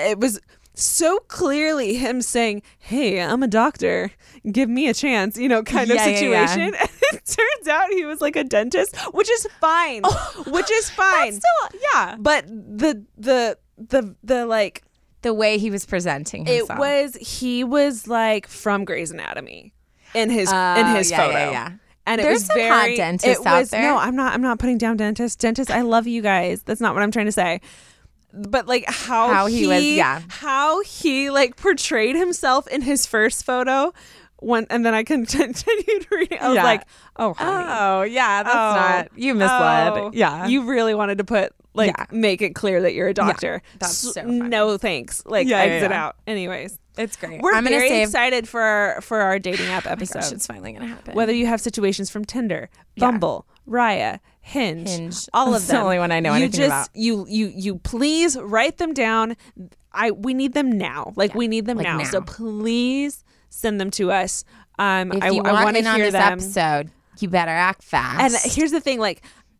so clearly him saying, "Hey, I'm a doctor. Give me a chance," kind of Yeah, yeah, yeah. situation. And it turns out he was like a dentist, which is fine. Which is fine. Still, yeah. But the like The way he was presenting himself. he was like from Grey's Anatomy in his yeah, photo. yeah. And it There's was some very hot dentists it out was, there. No, I'm not putting down dentists. Dentists, I love you guys. That's not what I'm trying to say. But like how he was, yeah. how he like portrayed himself in his first photo, and then I continued reading. I was Yeah. like, oh, honey. Oh, yeah, that's Oh, not. You misled. oh. Yeah. You really wanted to put Yeah. make it clear that you're a doctor. that's so funny. No thanks. Like Yeah, yeah, exit yeah. out. Anyways, It's great. we're I'm gonna very save. excited for our dating app Oh my episode. gosh, it's finally gonna happen. Whether you have situations from Tinder, Yeah. Bumble, Raya, Hinge, Hinge. all That's of the them. only one I know you anything just, about. You please write them down. We need them now. Like we need them like now. now. So please send them to us. if I you want want in to on hear this them. episode, you better act fast. And here's the thing, like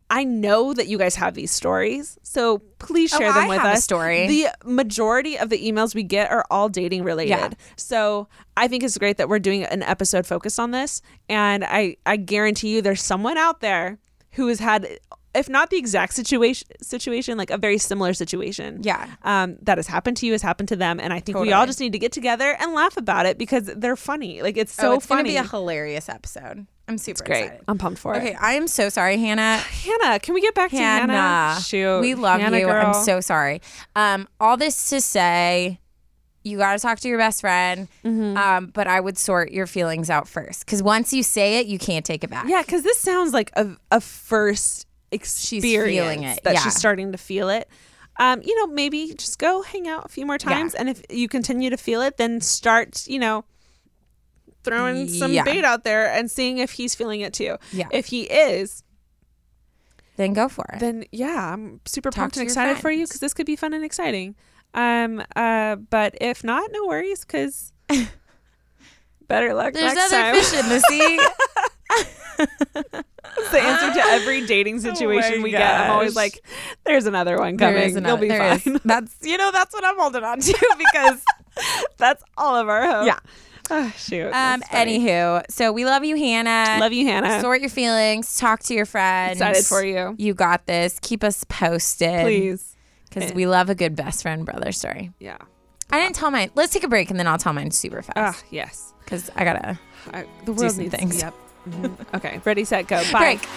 I know that you guys have these stories, so please share them I with have a us. story. The majority of the emails we get are all dating related. Yeah. So I think it's great that we're doing an episode focused on this. And I guarantee you there's someone out there who has had, if not the exact situation, like a very similar situation. Yeah. That has happened to you, has happened to them. And I think we Totally. all just need to get together and laugh about it because they're funny. Like it's so it's funny. gonna be a hilarious episode. I'm super Great. excited. I'm pumped for Okay, it. I am so sorry, Hannah. Hannah, can we get back to Hannah? Shoot. We love Hannah, you. girl. I'm so sorry. All this to say, you got to talk to your best friend, but I would sort your feelings out first. Because once you say it, you can't take it back. Yeah, because this sounds like a first experience feeling it, that yeah. she's starting to feel it. Maybe just go hang out a few more times, and if you continue to feel it, then start, throwing some Yeah. bait out there and seeing if he's feeling it too. Yeah. If he is, Then go for it. then yeah, I'm super Talk pumped to and your excited for you friends. because this could be fun and exciting. But if not, no worries, because better luck There's next other time. fish in the sea. That's the answer to every dating situation we get. I'm always gosh. like, there's another one coming. You'll be there fine. is. That's what I'm holding on to because That's all of our hope. Yeah. Oh, shoot. that's funny. Anywho, so we love you, Hannah. Love you, Hannah. Sort your feelings. Talk to your friends. Excited for you. You got this. Keep us posted. Please. Because we love a good best friend brother story. Yeah. I didn't tell mine. Let's take a break and then I'll tell mine super fast. Yes. Because I gotta The world some needs things. Yep. Mhm. Okay. Ready, set, go. Bye. break.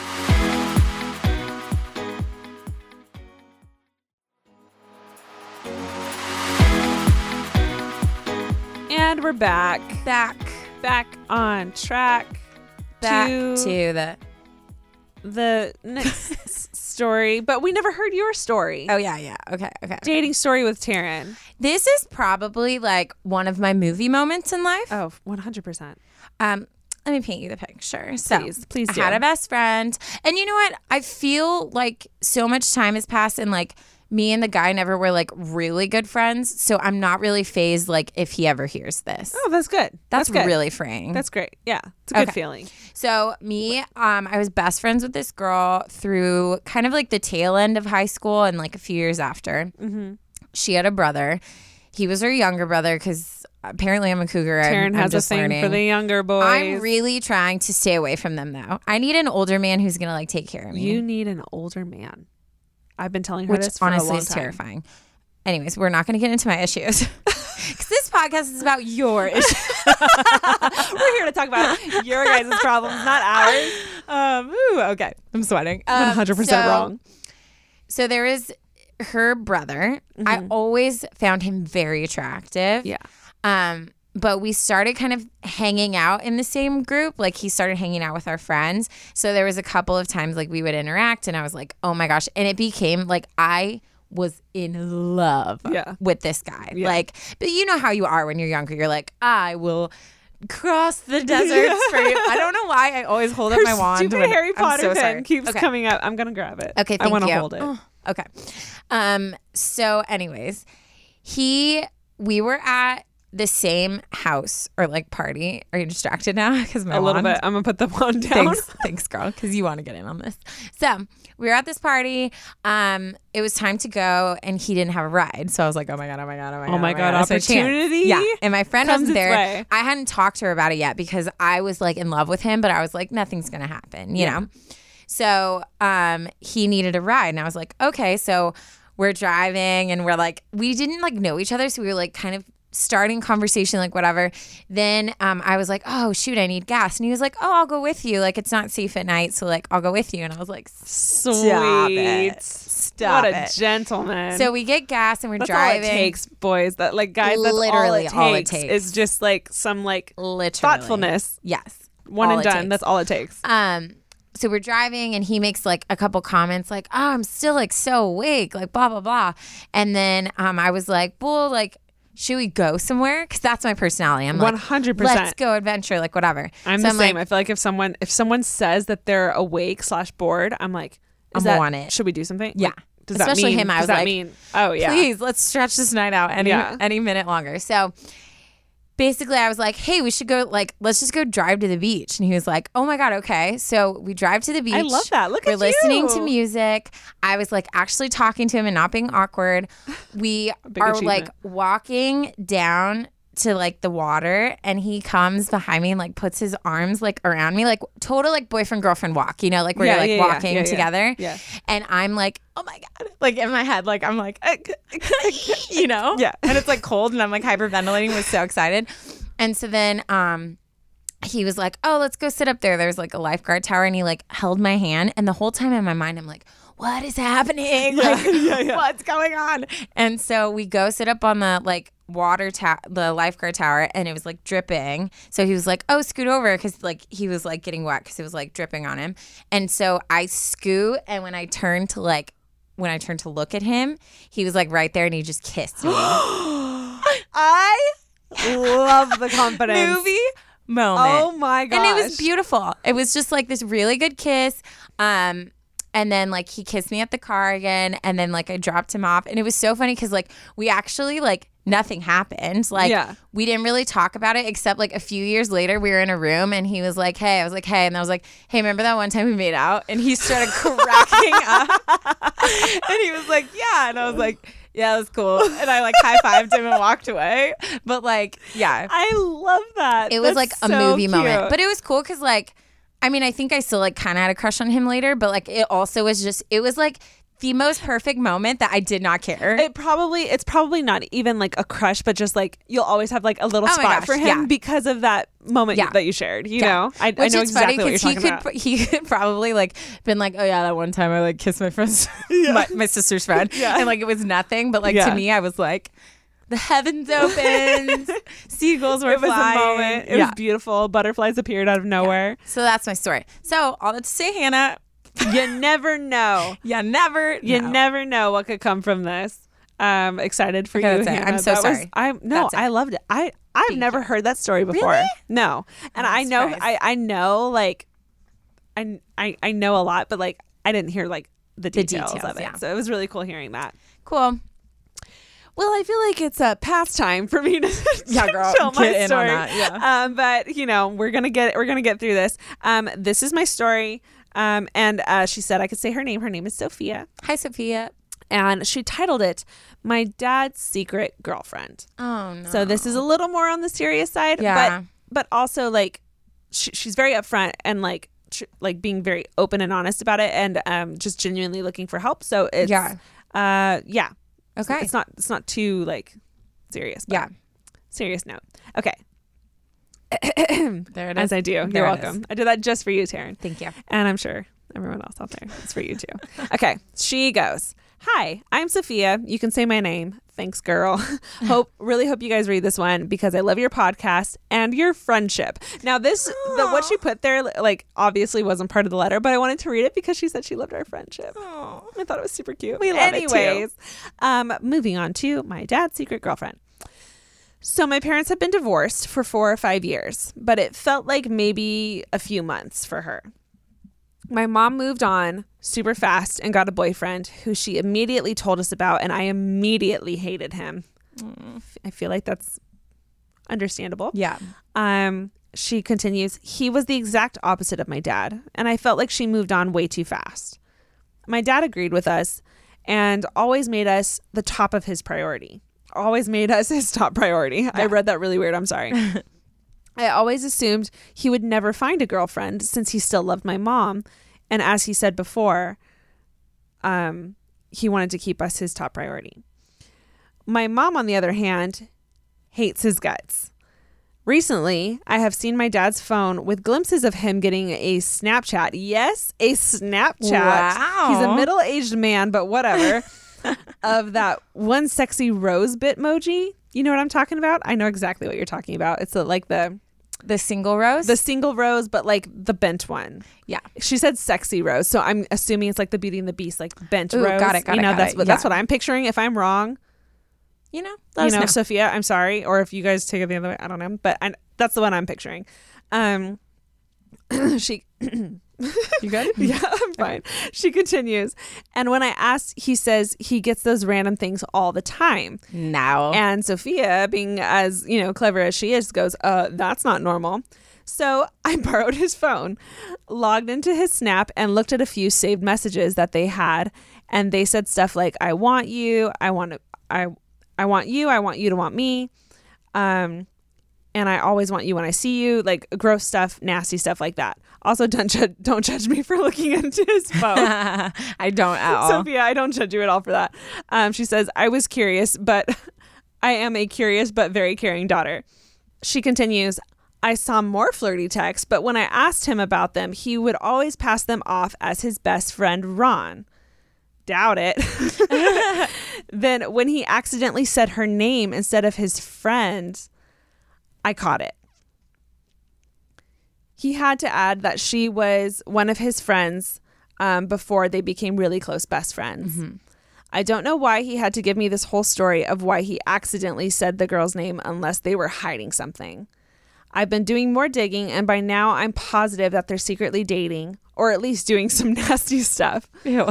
And we're back. Back on track. Back to to the next story. But we never heard your story. Oh yeah. Okay. Dating story with Taryn. This is probably like one of my movie moments in life. Oh, 100%. Let me paint you the picture. So, Please do. I had a best friend. And you know what? I feel like so much time has passed and like me and the guy never were like really good friends. So I'm not really phased like if he ever hears this. Oh, that's good. That's good. really freeing. That's great. Yeah. It's a good Okay. feeling. So me, I was best friends with this girl through kind of like the tail end of high school and like a few years after. Mm-hmm. She had a brother. He was her younger brother because apparently I'm a cougar. Taryn I'm has a just thing learning. for the younger boys. I'm really trying to stay away from them though. I need an older man who's gonna like take care of me. You need an older man. I've been telling her which this for a honestly long is time. terrifying. Anyways, we're not going to get into my issues because this podcast is about your issues. We're here to talk about your guys' problems, not ours. Okay. I'm sweating. 100% wrong. So there is her brother. I always found him very attractive. Yeah. But we started kind of hanging out in the same group. Like he started hanging out with our friends. So there was a couple of times like we would interact and I was like, oh my gosh. And it became like I was in love with this guy. Yeah. Like, but you know how you are when you're younger. You're like, I will cross the deserts for you. I don't know why I always hold up my wand. Stupid when- Harry I'm Potter so pen sorry. keeps Okay. coming up. I'm going to grab it. Okay, I thank want to you. hold it. Oh, okay. So anyways, we were at the same house or like party. Are you distracted now? Because my A little wand? bit. I'm going to put the wand down. Thanks, girl, because you want to get in on this. So we were at this party. It was time to go, and he didn't have a ride. So I was like, oh my god, God, That's my chance. opportunity Yeah, and my friend comes wasn't its there. way. I hadn't talked to her about it yet because I was like in love with him, but I was like, nothing's gonna happen, you know. So he needed a ride, and I was like, okay. So we're driving, and we're like, we didn't like know each other, so we were like kind of starting conversation, like whatever. Then I was like, oh shoot, I need gas, and he was like, oh, I'll go with you. Like it's not safe at night, so like I'll go with you. And I was like, Sweet. Stop what a it. gentleman. So we get gas and we're that's driving. all it takes, boys. That like guys, that's Literally all it takes. Is just like some like Literally. thoughtfulness. Yes. One All and it done. takes. That's all it takes. So we're driving and he makes like a couple comments like, oh, I'm still like so awake, like blah, blah, blah. And then I was like, well, like, should we go somewhere? Because that's my personality. I'm like, 100%. let's go adventure, like whatever. I'm So the same. like, I feel like if someone says that they're awake / bored, I'm like, I'm on it. Should we do something? Yeah. Like, does Especially that mean, him, I does was that like, mean, oh yeah, please, let's stretch this night out any minute longer. So basically I was like, hey, we should go, like, let's just go drive to the beach. And he was like, oh my God, okay. So we drive to the beach. I love that. Look We're at listening you. to music. I was like actually talking to him and not being awkward. We are like achievement. walking down to like the water, and he comes behind me and like puts his arms like around me, like total like boyfriend girlfriend walk, you know, like where Yeah, you're like yeah, yeah, walking yeah, yeah. together. Yeah. And I'm like, oh my God, like in my head, like I'm like, you know, Yeah. and it's like cold, and I'm like hyperventilating, was so excited. And so then he was like, oh, let's go sit up there. There's like a lifeguard tower, and he like held my hand, and the whole time in my mind I'm like, what is happening? Like, what's going on? And so we go sit up on the like the lifeguard tower, and it was like dripping. So he was like, oh, scoot over, because like he was like getting wet because it was like dripping on him. And so I scoot, and when I turned to look at him, he was like right there, and he just kissed me. I love the confidence. Movie moment. Oh my gosh. And it was beautiful. It was just like this really good kiss. And then like he kissed me at the car again, and then like I dropped him off, and it was so funny because like we actually like nothing happened. Like we didn't really talk about it, except like a few years later we were in a room, and he was like, hey, I was like, hey, and I was like, hey, remember that one time we made out? And he started cracking up, and he was like, yeah, and I was like, yeah, it was cool. And I like high-fived him and walked away. But like, yeah, I love that. it was That's like a so movie moment. cute. But it was cool because like, I mean, I think I still like kind of had a crush on him later, but like it also was just, it was like the most perfect moment that I did not care. it's probably not even like a crush, but just like you'll always have like a little Oh my spot gosh, for him yeah. because of that moment Yeah. that you shared. You Yeah. know, I Which know is exactly funny what you're talking about. he could probably like been like, oh yeah, that one time I like kissed my friend's my sister's friend, Yeah. and like it was nothing, but like Yeah. to me I was like, the heavens opened, seagulls were It was flying. a moment. It was beautiful. Butterflies appeared out of nowhere. So that's my story. So all that to say, Hannah, You never know. you never Never know what could come from this. Excited for Okay, you. that's it. Hannah. I'm so That was- sorry. No, That's it. I loved it. I've never heard that story before. Really? No, and I'm I know surprised. I know like I know a lot, but like I didn't hear like the details details, of it. yeah. So it was really cool hearing that. Cool. Well, I feel like it's a pastime for me to Yeah, girl, tell my get in on story. that, yeah. But you know, we're gonna get through this. This is my story. And she said I could say her name. Her name is Sophia, Hi, Sophia. and she titled it "My Dad's Secret Girlfriend." Oh no. So this is a little more on the serious side, Yeah. but also like she's very upfront and like being very open and honest about it, and just genuinely looking for help. So it's yeah. Okay. It's not too like serious. But Yeah. serious note. Okay. There it is. As I do. There You're it welcome. is. I did that just for you, Taryn. Thank you. And I'm sure everyone else out there, it's for you too. Okay. She goes, "Hi, I'm Sophia. You can say my name. Thanks, girl. Really hope you guys read this one because I love your podcast and your friendship." Now what she put there, like obviously wasn't part of the letter, but I wanted to read it because she said she loved our friendship. I thought it was super cute. We love it too. Anyways, moving on to my dad's secret girlfriend. So my parents have been divorced for 4 or 5 years, but it felt like maybe a few months for her. My mom moved on super fast and got a boyfriend who she immediately told us about, and I immediately hated him. I feel like that's understandable. Yeah. She continues, "He was the exact opposite of my dad, and I felt like she moved on way too fast. My dad agreed with us and always made us the top of his priority. Always made us his top priority." Yeah. I read that really weird. I'm sorry. "I always assumed he would never find a girlfriend since he still loved my mom. And as he said before, he wanted to keep us his top priority. My mom, on the other hand, hates his guts. Recently, I have seen my dad's phone with glimpses of him getting a Snapchat. Yes, a Snapchat. Wow. He's a middle-aged man, but whatever. Of that one sexy rose bitmoji. You know what I'm talking about? I know exactly what you're talking about. It's The single rose? the single rose, but like the bent one. Yeah. She said sexy rose, so I'm assuming it's like the Beauty and the Beast, like bent Ooh, rose. got it, got you it, know, got that's it. that's Yeah. what I'm picturing. If I'm wrong, Let you us know, know. Sophia, I'm sorry. Or if you guys take it the other way, I don't know. But that's the one I'm picturing. She You good? Yeah, I'm fine. She continues. And when I asked, he says he gets those random things all the time. No. And Sophia, being as, clever as she is, goes, that's not normal. So I borrowed his phone, logged into his Snap, and looked at a few saved messages that they had. And they said stuff like, I want you. I want you. I want you to want me. And I always want you when I see you, like gross stuff, nasty stuff like that. Also, don't judge me for looking into his phone. I don't at all. Sophia, I don't judge you at all for that. She says, I was curious, but I am a curious but very caring daughter. She continues, I saw more flirty texts, but when I asked him about them, he would always pass them off as his best friend, Ron. Doubt it. Then when he accidentally said her name instead of his friend, I caught it. He had to add that she was one of his friends before they became really close best friends. Mm-hmm. I don't know why he had to give me this whole story of why he accidentally said the girl's name unless they were hiding something. I've been doing more digging, and by now I'm positive that they're secretly dating, or at least doing some nasty stuff. Ew.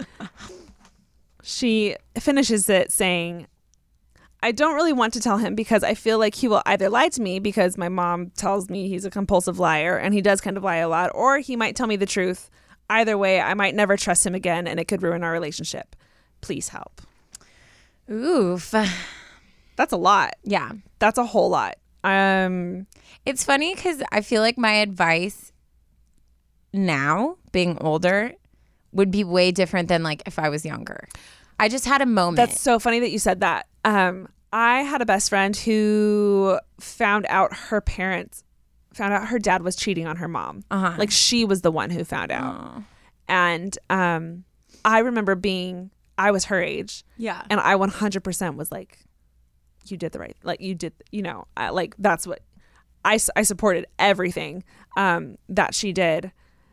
She finishes it saying, I don't really want to tell him because I feel like he will either lie to me because my mom tells me he's a compulsive liar and he does kind of lie a lot, or he might tell me the truth. Either way, I might never trust him again and it could ruin our relationship. Please help. Oof. That's a lot. Yeah. That's a whole lot. It's funny because I feel like my advice now, being older, would be way different than like if I was younger. I just had a moment. That's so funny that you said that. I had a best friend who found out her dad was cheating on her mom. Uh-huh. Like she was the one who found out. And I remember I was her age. Yeah. And I 100% was like, you did the right, like you did, like that's what I supported everything that she did.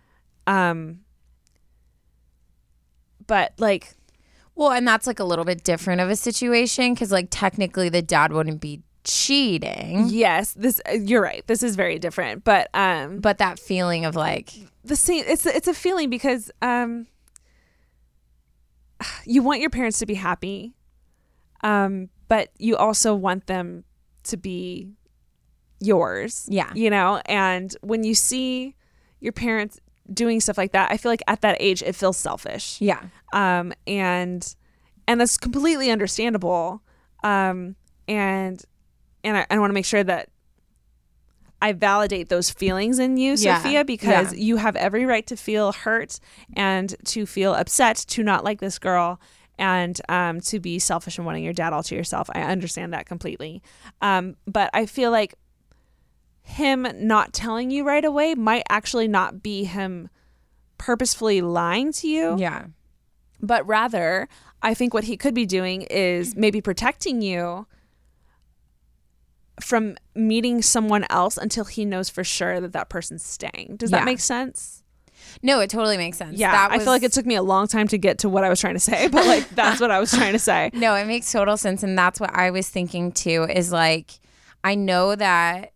But like, well, and that's like a little bit different of a situation because like technically the dad wouldn't be cheating. Yes, you're right. This is very different, but that feeling of like the same. It's a feeling because you want your parents to be happy, but you also want them to be yours. Yeah, and when you see your parents doing stuff like that, I feel like at that age it feels selfish. Yeah. And that's completely understandable. And I want to make sure that I validate those feelings in you, Sophia, because you have every right to feel hurt and to feel upset, to not like this girl, and to be selfish and wanting your dad all to yourself. I understand that completely. But I feel like him not telling you right away might actually not be him purposefully lying to you. Yeah. But rather, I think what he could be doing is maybe protecting you from meeting someone else until he knows for sure that person's staying. Does that make sense? No, it totally makes sense. Yeah, I feel like it took me a long time to get to what I was trying to say, but like that's what I was trying to say. No, it makes total sense. And that's what I was thinking too, is like, I know that,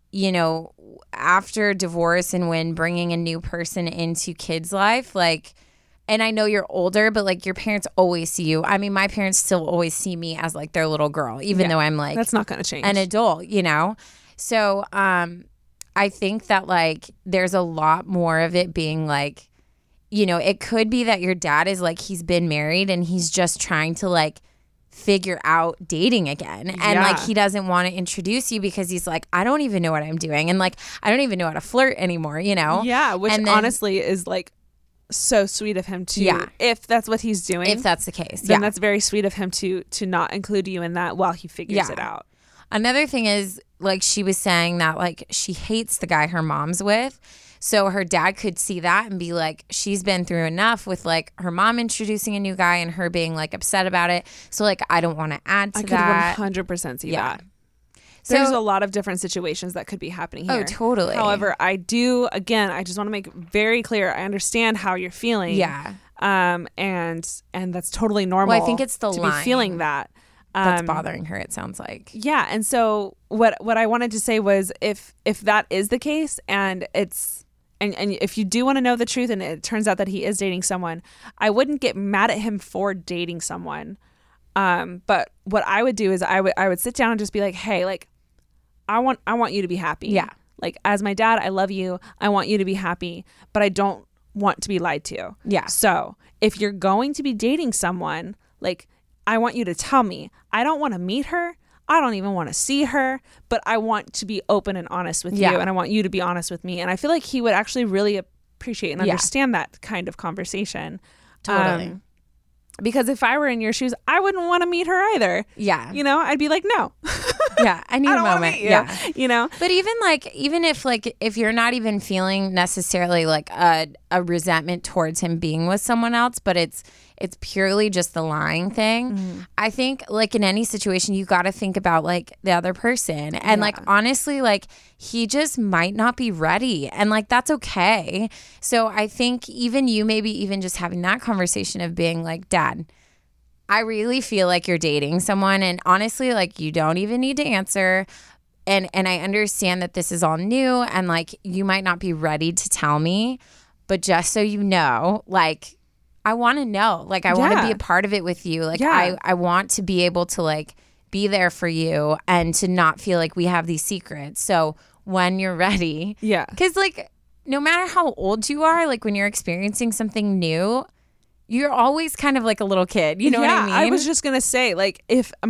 after divorce and when bringing a new person into kids' life, like, and I know you're older, but like your parents always see you. I mean, my parents still always see me as like their little girl, even though I'm like, that's not going to change, an adult, So, I think that like there's a lot more of it being like, it could be that your dad is like, he's been married and he's just trying to like figure out dating again. And like he doesn't want to introduce you because he's like, I don't even know what I'm doing. And like, I don't even know how to flirt anymore, Yeah. Which honestly is like so sweet of him to, if that's what he's doing. If that's the case. Then that's very sweet of him to not include you in that while he figures it out. Another thing is like she was saying that like she hates the guy her mom's with. So her dad could see that and be like, she's been through enough with like her mom introducing a new guy and her being like upset about it. So like, I don't want to add to that. I could 100% see that. So, there's a lot of different situations that could be happening here. Oh, totally. However, I just want to make very clear, I understand how you're feeling. Yeah. And that's totally normal. Well, I think it's the to line be feeling that. That's bothering her, it sounds like. Yeah. And so what I wanted to say was if that is the case and it's and if you do want to know the truth and it turns out that he is dating someone, I wouldn't get mad at him for dating someone. But what I would do is I would sit down and just be like, hey, like, I want you to be happy. Yeah. Like, as my dad, I love you. I want you to be happy, but I don't want to be lied to. Yeah. So if you're going to be dating someone, like, I want you to tell me. I don't want to meet her. I don't even want to see her, but I want to be open and honest with you, and I want you to be honest with me. And I feel like he would actually really appreciate and understand that kind of conversation. Totally. Because if I were in your shoes, I wouldn't want to meet her either. Yeah. You know, I'd be like, no. Yeah. I need I a don't want to moment. meet you. Yeah. You know? But even if you're not even feeling necessarily like a resentment towards him being with someone else, but it's purely just the lying thing. I think like in any situation, you got to think about like the other person. And like, honestly, like he just might not be ready. And like, that's okay. So I think even you, maybe even just having that conversation of being like, Dad, I really feel like you're dating someone. And honestly, like you don't even need to answer. And I understand that this is all new and like you might not be ready to tell me, but just so you know, like, I want to know, like, I want to be a part of it with you. Like, I want to be able to like be there for you and to not feel like we have these secrets. So when you're ready, because like, no matter how old you are, like when you're experiencing something new, you're always kind of like a little kid. You know what I mean? I was just going to say, like,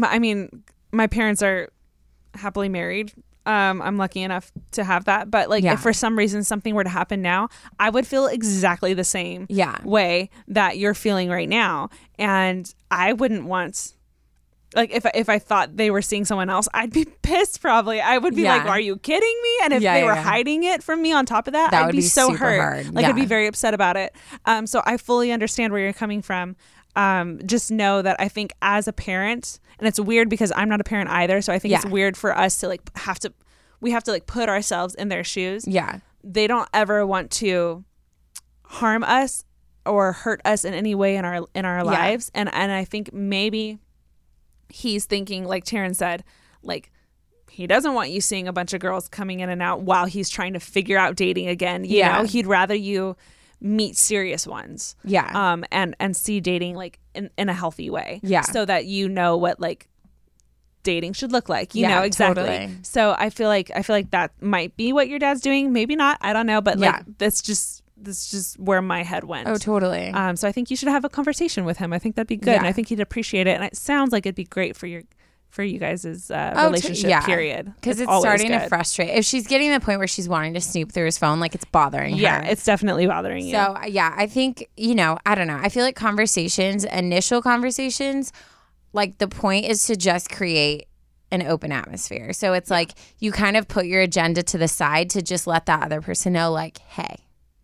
my parents are happily married. I'm lucky enough to have that. But like, if for some reason something were to happen now, I would feel exactly the same way that you're feeling right now. And I wouldn't want, like, if I thought they were seeing someone else, I'd be pissed probably. I would be like, are you kidding me? And if they were hiding it from me on top of that I'd be so hurt. Hard. Like, I'd be very upset about it. So I fully understand where you're coming from. Just know that I think as a parent, and it's weird because I'm not a parent either, so I think it's weird for us to like we have to like put ourselves in their shoes. Yeah. They don't ever want to harm us or hurt us in any way in our lives. And I think maybe he's thinking, like Taryn said, like he doesn't want you seeing a bunch of girls coming in and out while he's trying to figure out dating again. You know, he'd rather you meet serious ones. Yeah. And see dating like in a healthy way. Yeah. So that you know what like dating should look like. You know exactly. Totally. So I feel like that might be what your dad's doing. Maybe not. I don't know. But like that's just where my head went. Oh, totally. So I think you should have a conversation with him. I think that'd be good. And I think he'd appreciate it. And it sounds like it'd be great for you guys' relationship period. Because it's starting to frustrate. If she's getting to the point where she's wanting to snoop through his phone, like it's bothering her. Yeah, it's definitely bothering you. So yeah, I think, I don't know. I feel like initial conversations, like the point is to just create an open atmosphere. So it's like you kind of put your agenda to the side to just let that other person know like, hey,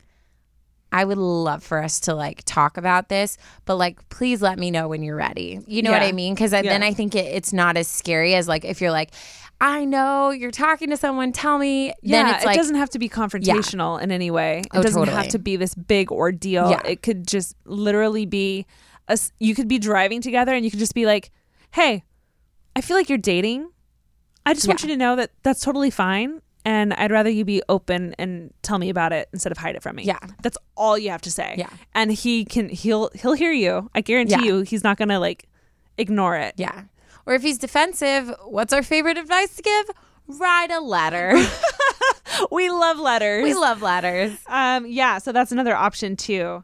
I would love for us to like talk about this, but like, please let me know when you're ready. You know what I mean? Because then I think it's not as scary as like, if you're like, I know you're talking to someone, tell me. Yeah, then it's like, it doesn't have to be confrontational in any way. It doesn't have to be this big ordeal. Yeah. It could just literally be, you could be driving together and you could just be like, hey, I feel like you're dating. I just want you to know that that's totally fine. And I'd rather you be open and tell me about it instead of hide it from me. Yeah. That's all you have to say. Yeah. And he'll hear you. I guarantee you he's not going to like ignore it. Yeah. Or if he's defensive, what's our favorite advice to give? Write a letter. We love letters. We love letters. Yeah. So that's another option too.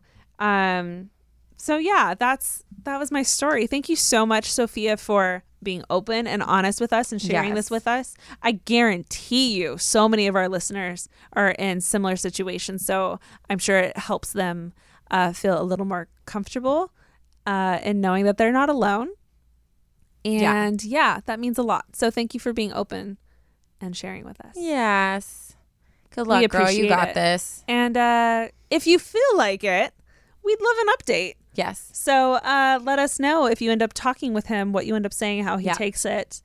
So yeah, that was my story. Thank you so much, Sophia, for being open and honest with us and sharing this with us. I guarantee you so many of our listeners are in similar situations. So I'm sure it helps them feel a little more comfortable in knowing that they're not alone. And that means a lot. So thank you for being open and sharing with us. Yes. Good luck, girl. You got this. And if you feel like it, we'd love an update. Yes. So let us know if you end up talking with him, what you end up saying, how he takes it.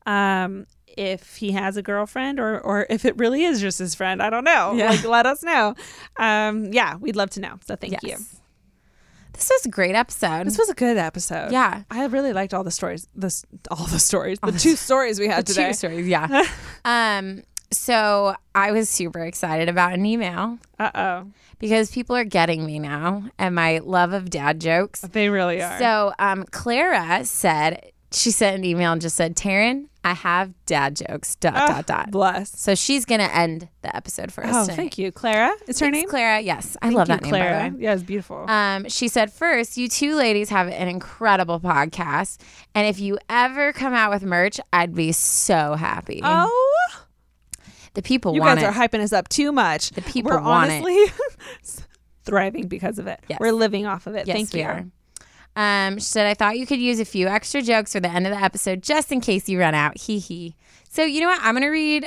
If he has a girlfriend or if it really is just his friend. I don't know. Yeah. Like, let us know. We'd love to know. So thank you. This was a great episode. This was a good episode. Yeah. I really liked all the stories. The 2 stories we had today. 2 stories, yeah. So I was super excited about an email Uh-oh. because people are getting me now and my love of dad jokes. They really are. So Clara said, she sent an email and just said, Taryn, I have dad jokes, ... Bless. So she's going to end the episode for us Oh, tonight. thank you. Clara is her Thanks, name? Clara. Yes. I love that name, Clara. by the way. Yeah, it's beautiful. She said, first, you two ladies have an incredible podcast. And if you ever come out with merch, I'd be so happy. Oh, The people you want guys it. are hyping us up too much. The people We're want it. honestly thriving because of it. Yes. We're living off of it. Yes, Thank we you. are. She said, I thought you could use a few extra jokes for the end of the episode just in case you run out. Hee hee. So you know what? I'm going to read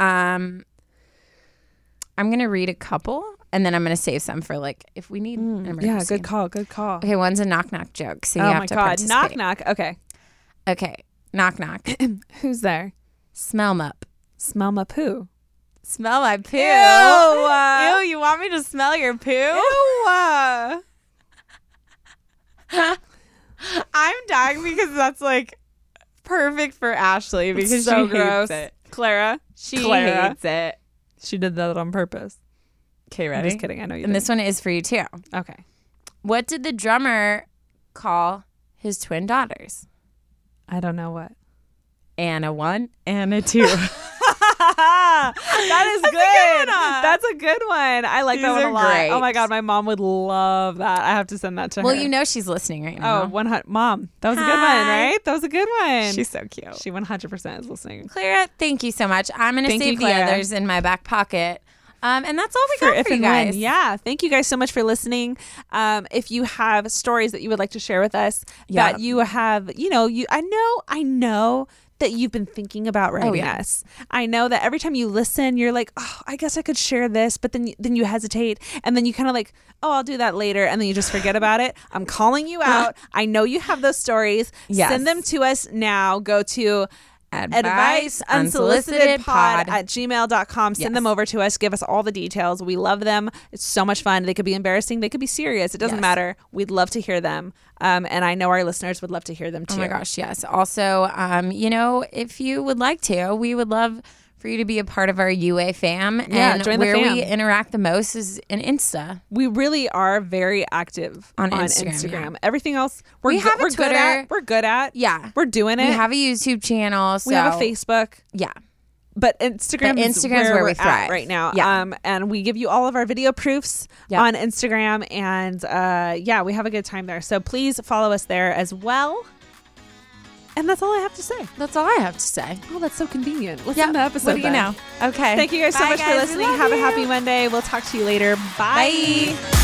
a couple and then I'm going to save some for like if we need an emergency. Yeah, good call. Good call. Okay, one's a knock knock joke. So you Oh have my to God. participate. Knock, knock. Okay. Okay. Knock knock. Who's there? Smell 'em up. Smell my poo. Smell my poo. Ew. Ew, you want me to smell your poo? Ew. I'm dying because that's like perfect for Ashley because so she gross. hates it. Clara. She Clara. hates it. She did that on purpose. Okay, I'm ready? just kidding. I know you And did. this one is for you too. Okay. What did the drummer call his twin daughters? I don't know what. Anna 1, Anna 2. That is good. That's a good one. I like that These one a are lot. great. Oh my God, my mom would love that. I have to send that to her. Well, you know she's listening right now. Oh, 100. Mom, that was a good one, Hi. right? That was a good one. She's so cute. She 100% is listening. Clara, thank you so much. I'm going to Thank you, save the Clara. others in my back pocket. And that's all we got If for you and guys. when. Yeah. Thank you guys so much for listening. If you have stories that you would like to share with us, Yeah. that you have, I know that you've been thinking about writing yeah. us. I know that every time you listen, you're like, oh, I guess I could share this, but then you hesitate, and then you kind of like, oh, I'll do that later, and then you just forget about it. I'm calling you out. I know you have those stories. Yes. Send them to us now. Go to adviceunsolicitedpod adviceunsolicitedpod@gmail.com. Send Yes. them over to us. Give us all the details. We love them. It's so much fun. They could be embarrassing. They could be serious. It doesn't Yes. matter. We'd love to hear them. And I know our listeners would love to hear them too. Oh my gosh, yes. Also, if you would like to, we would love for you to be a part of our UA fam. Yeah, and join the where fam. we interact the most is in Insta. We really are very active On on Instagram, Instagram. yeah. Everything else We have a we're good Twitter. at. We're good at. Yeah. We're doing it. We have a YouTube channel. So We have a Facebook. Yeah. But Instagram But is Instagram's where where we're we thrive. at right now. Yeah. And we give you all of our video proofs Yep. on Instagram. And we have a good time there. So please follow us there as well. And that's all I have to say. That's all I have to say. Oh, that's so convenient. Let's Yep. end the episode. What do you then. know? Okay. Thank you guys so Bye, much for guys. We listening. love Have a you. happy Monday. We'll talk to you later. Bye. Bye.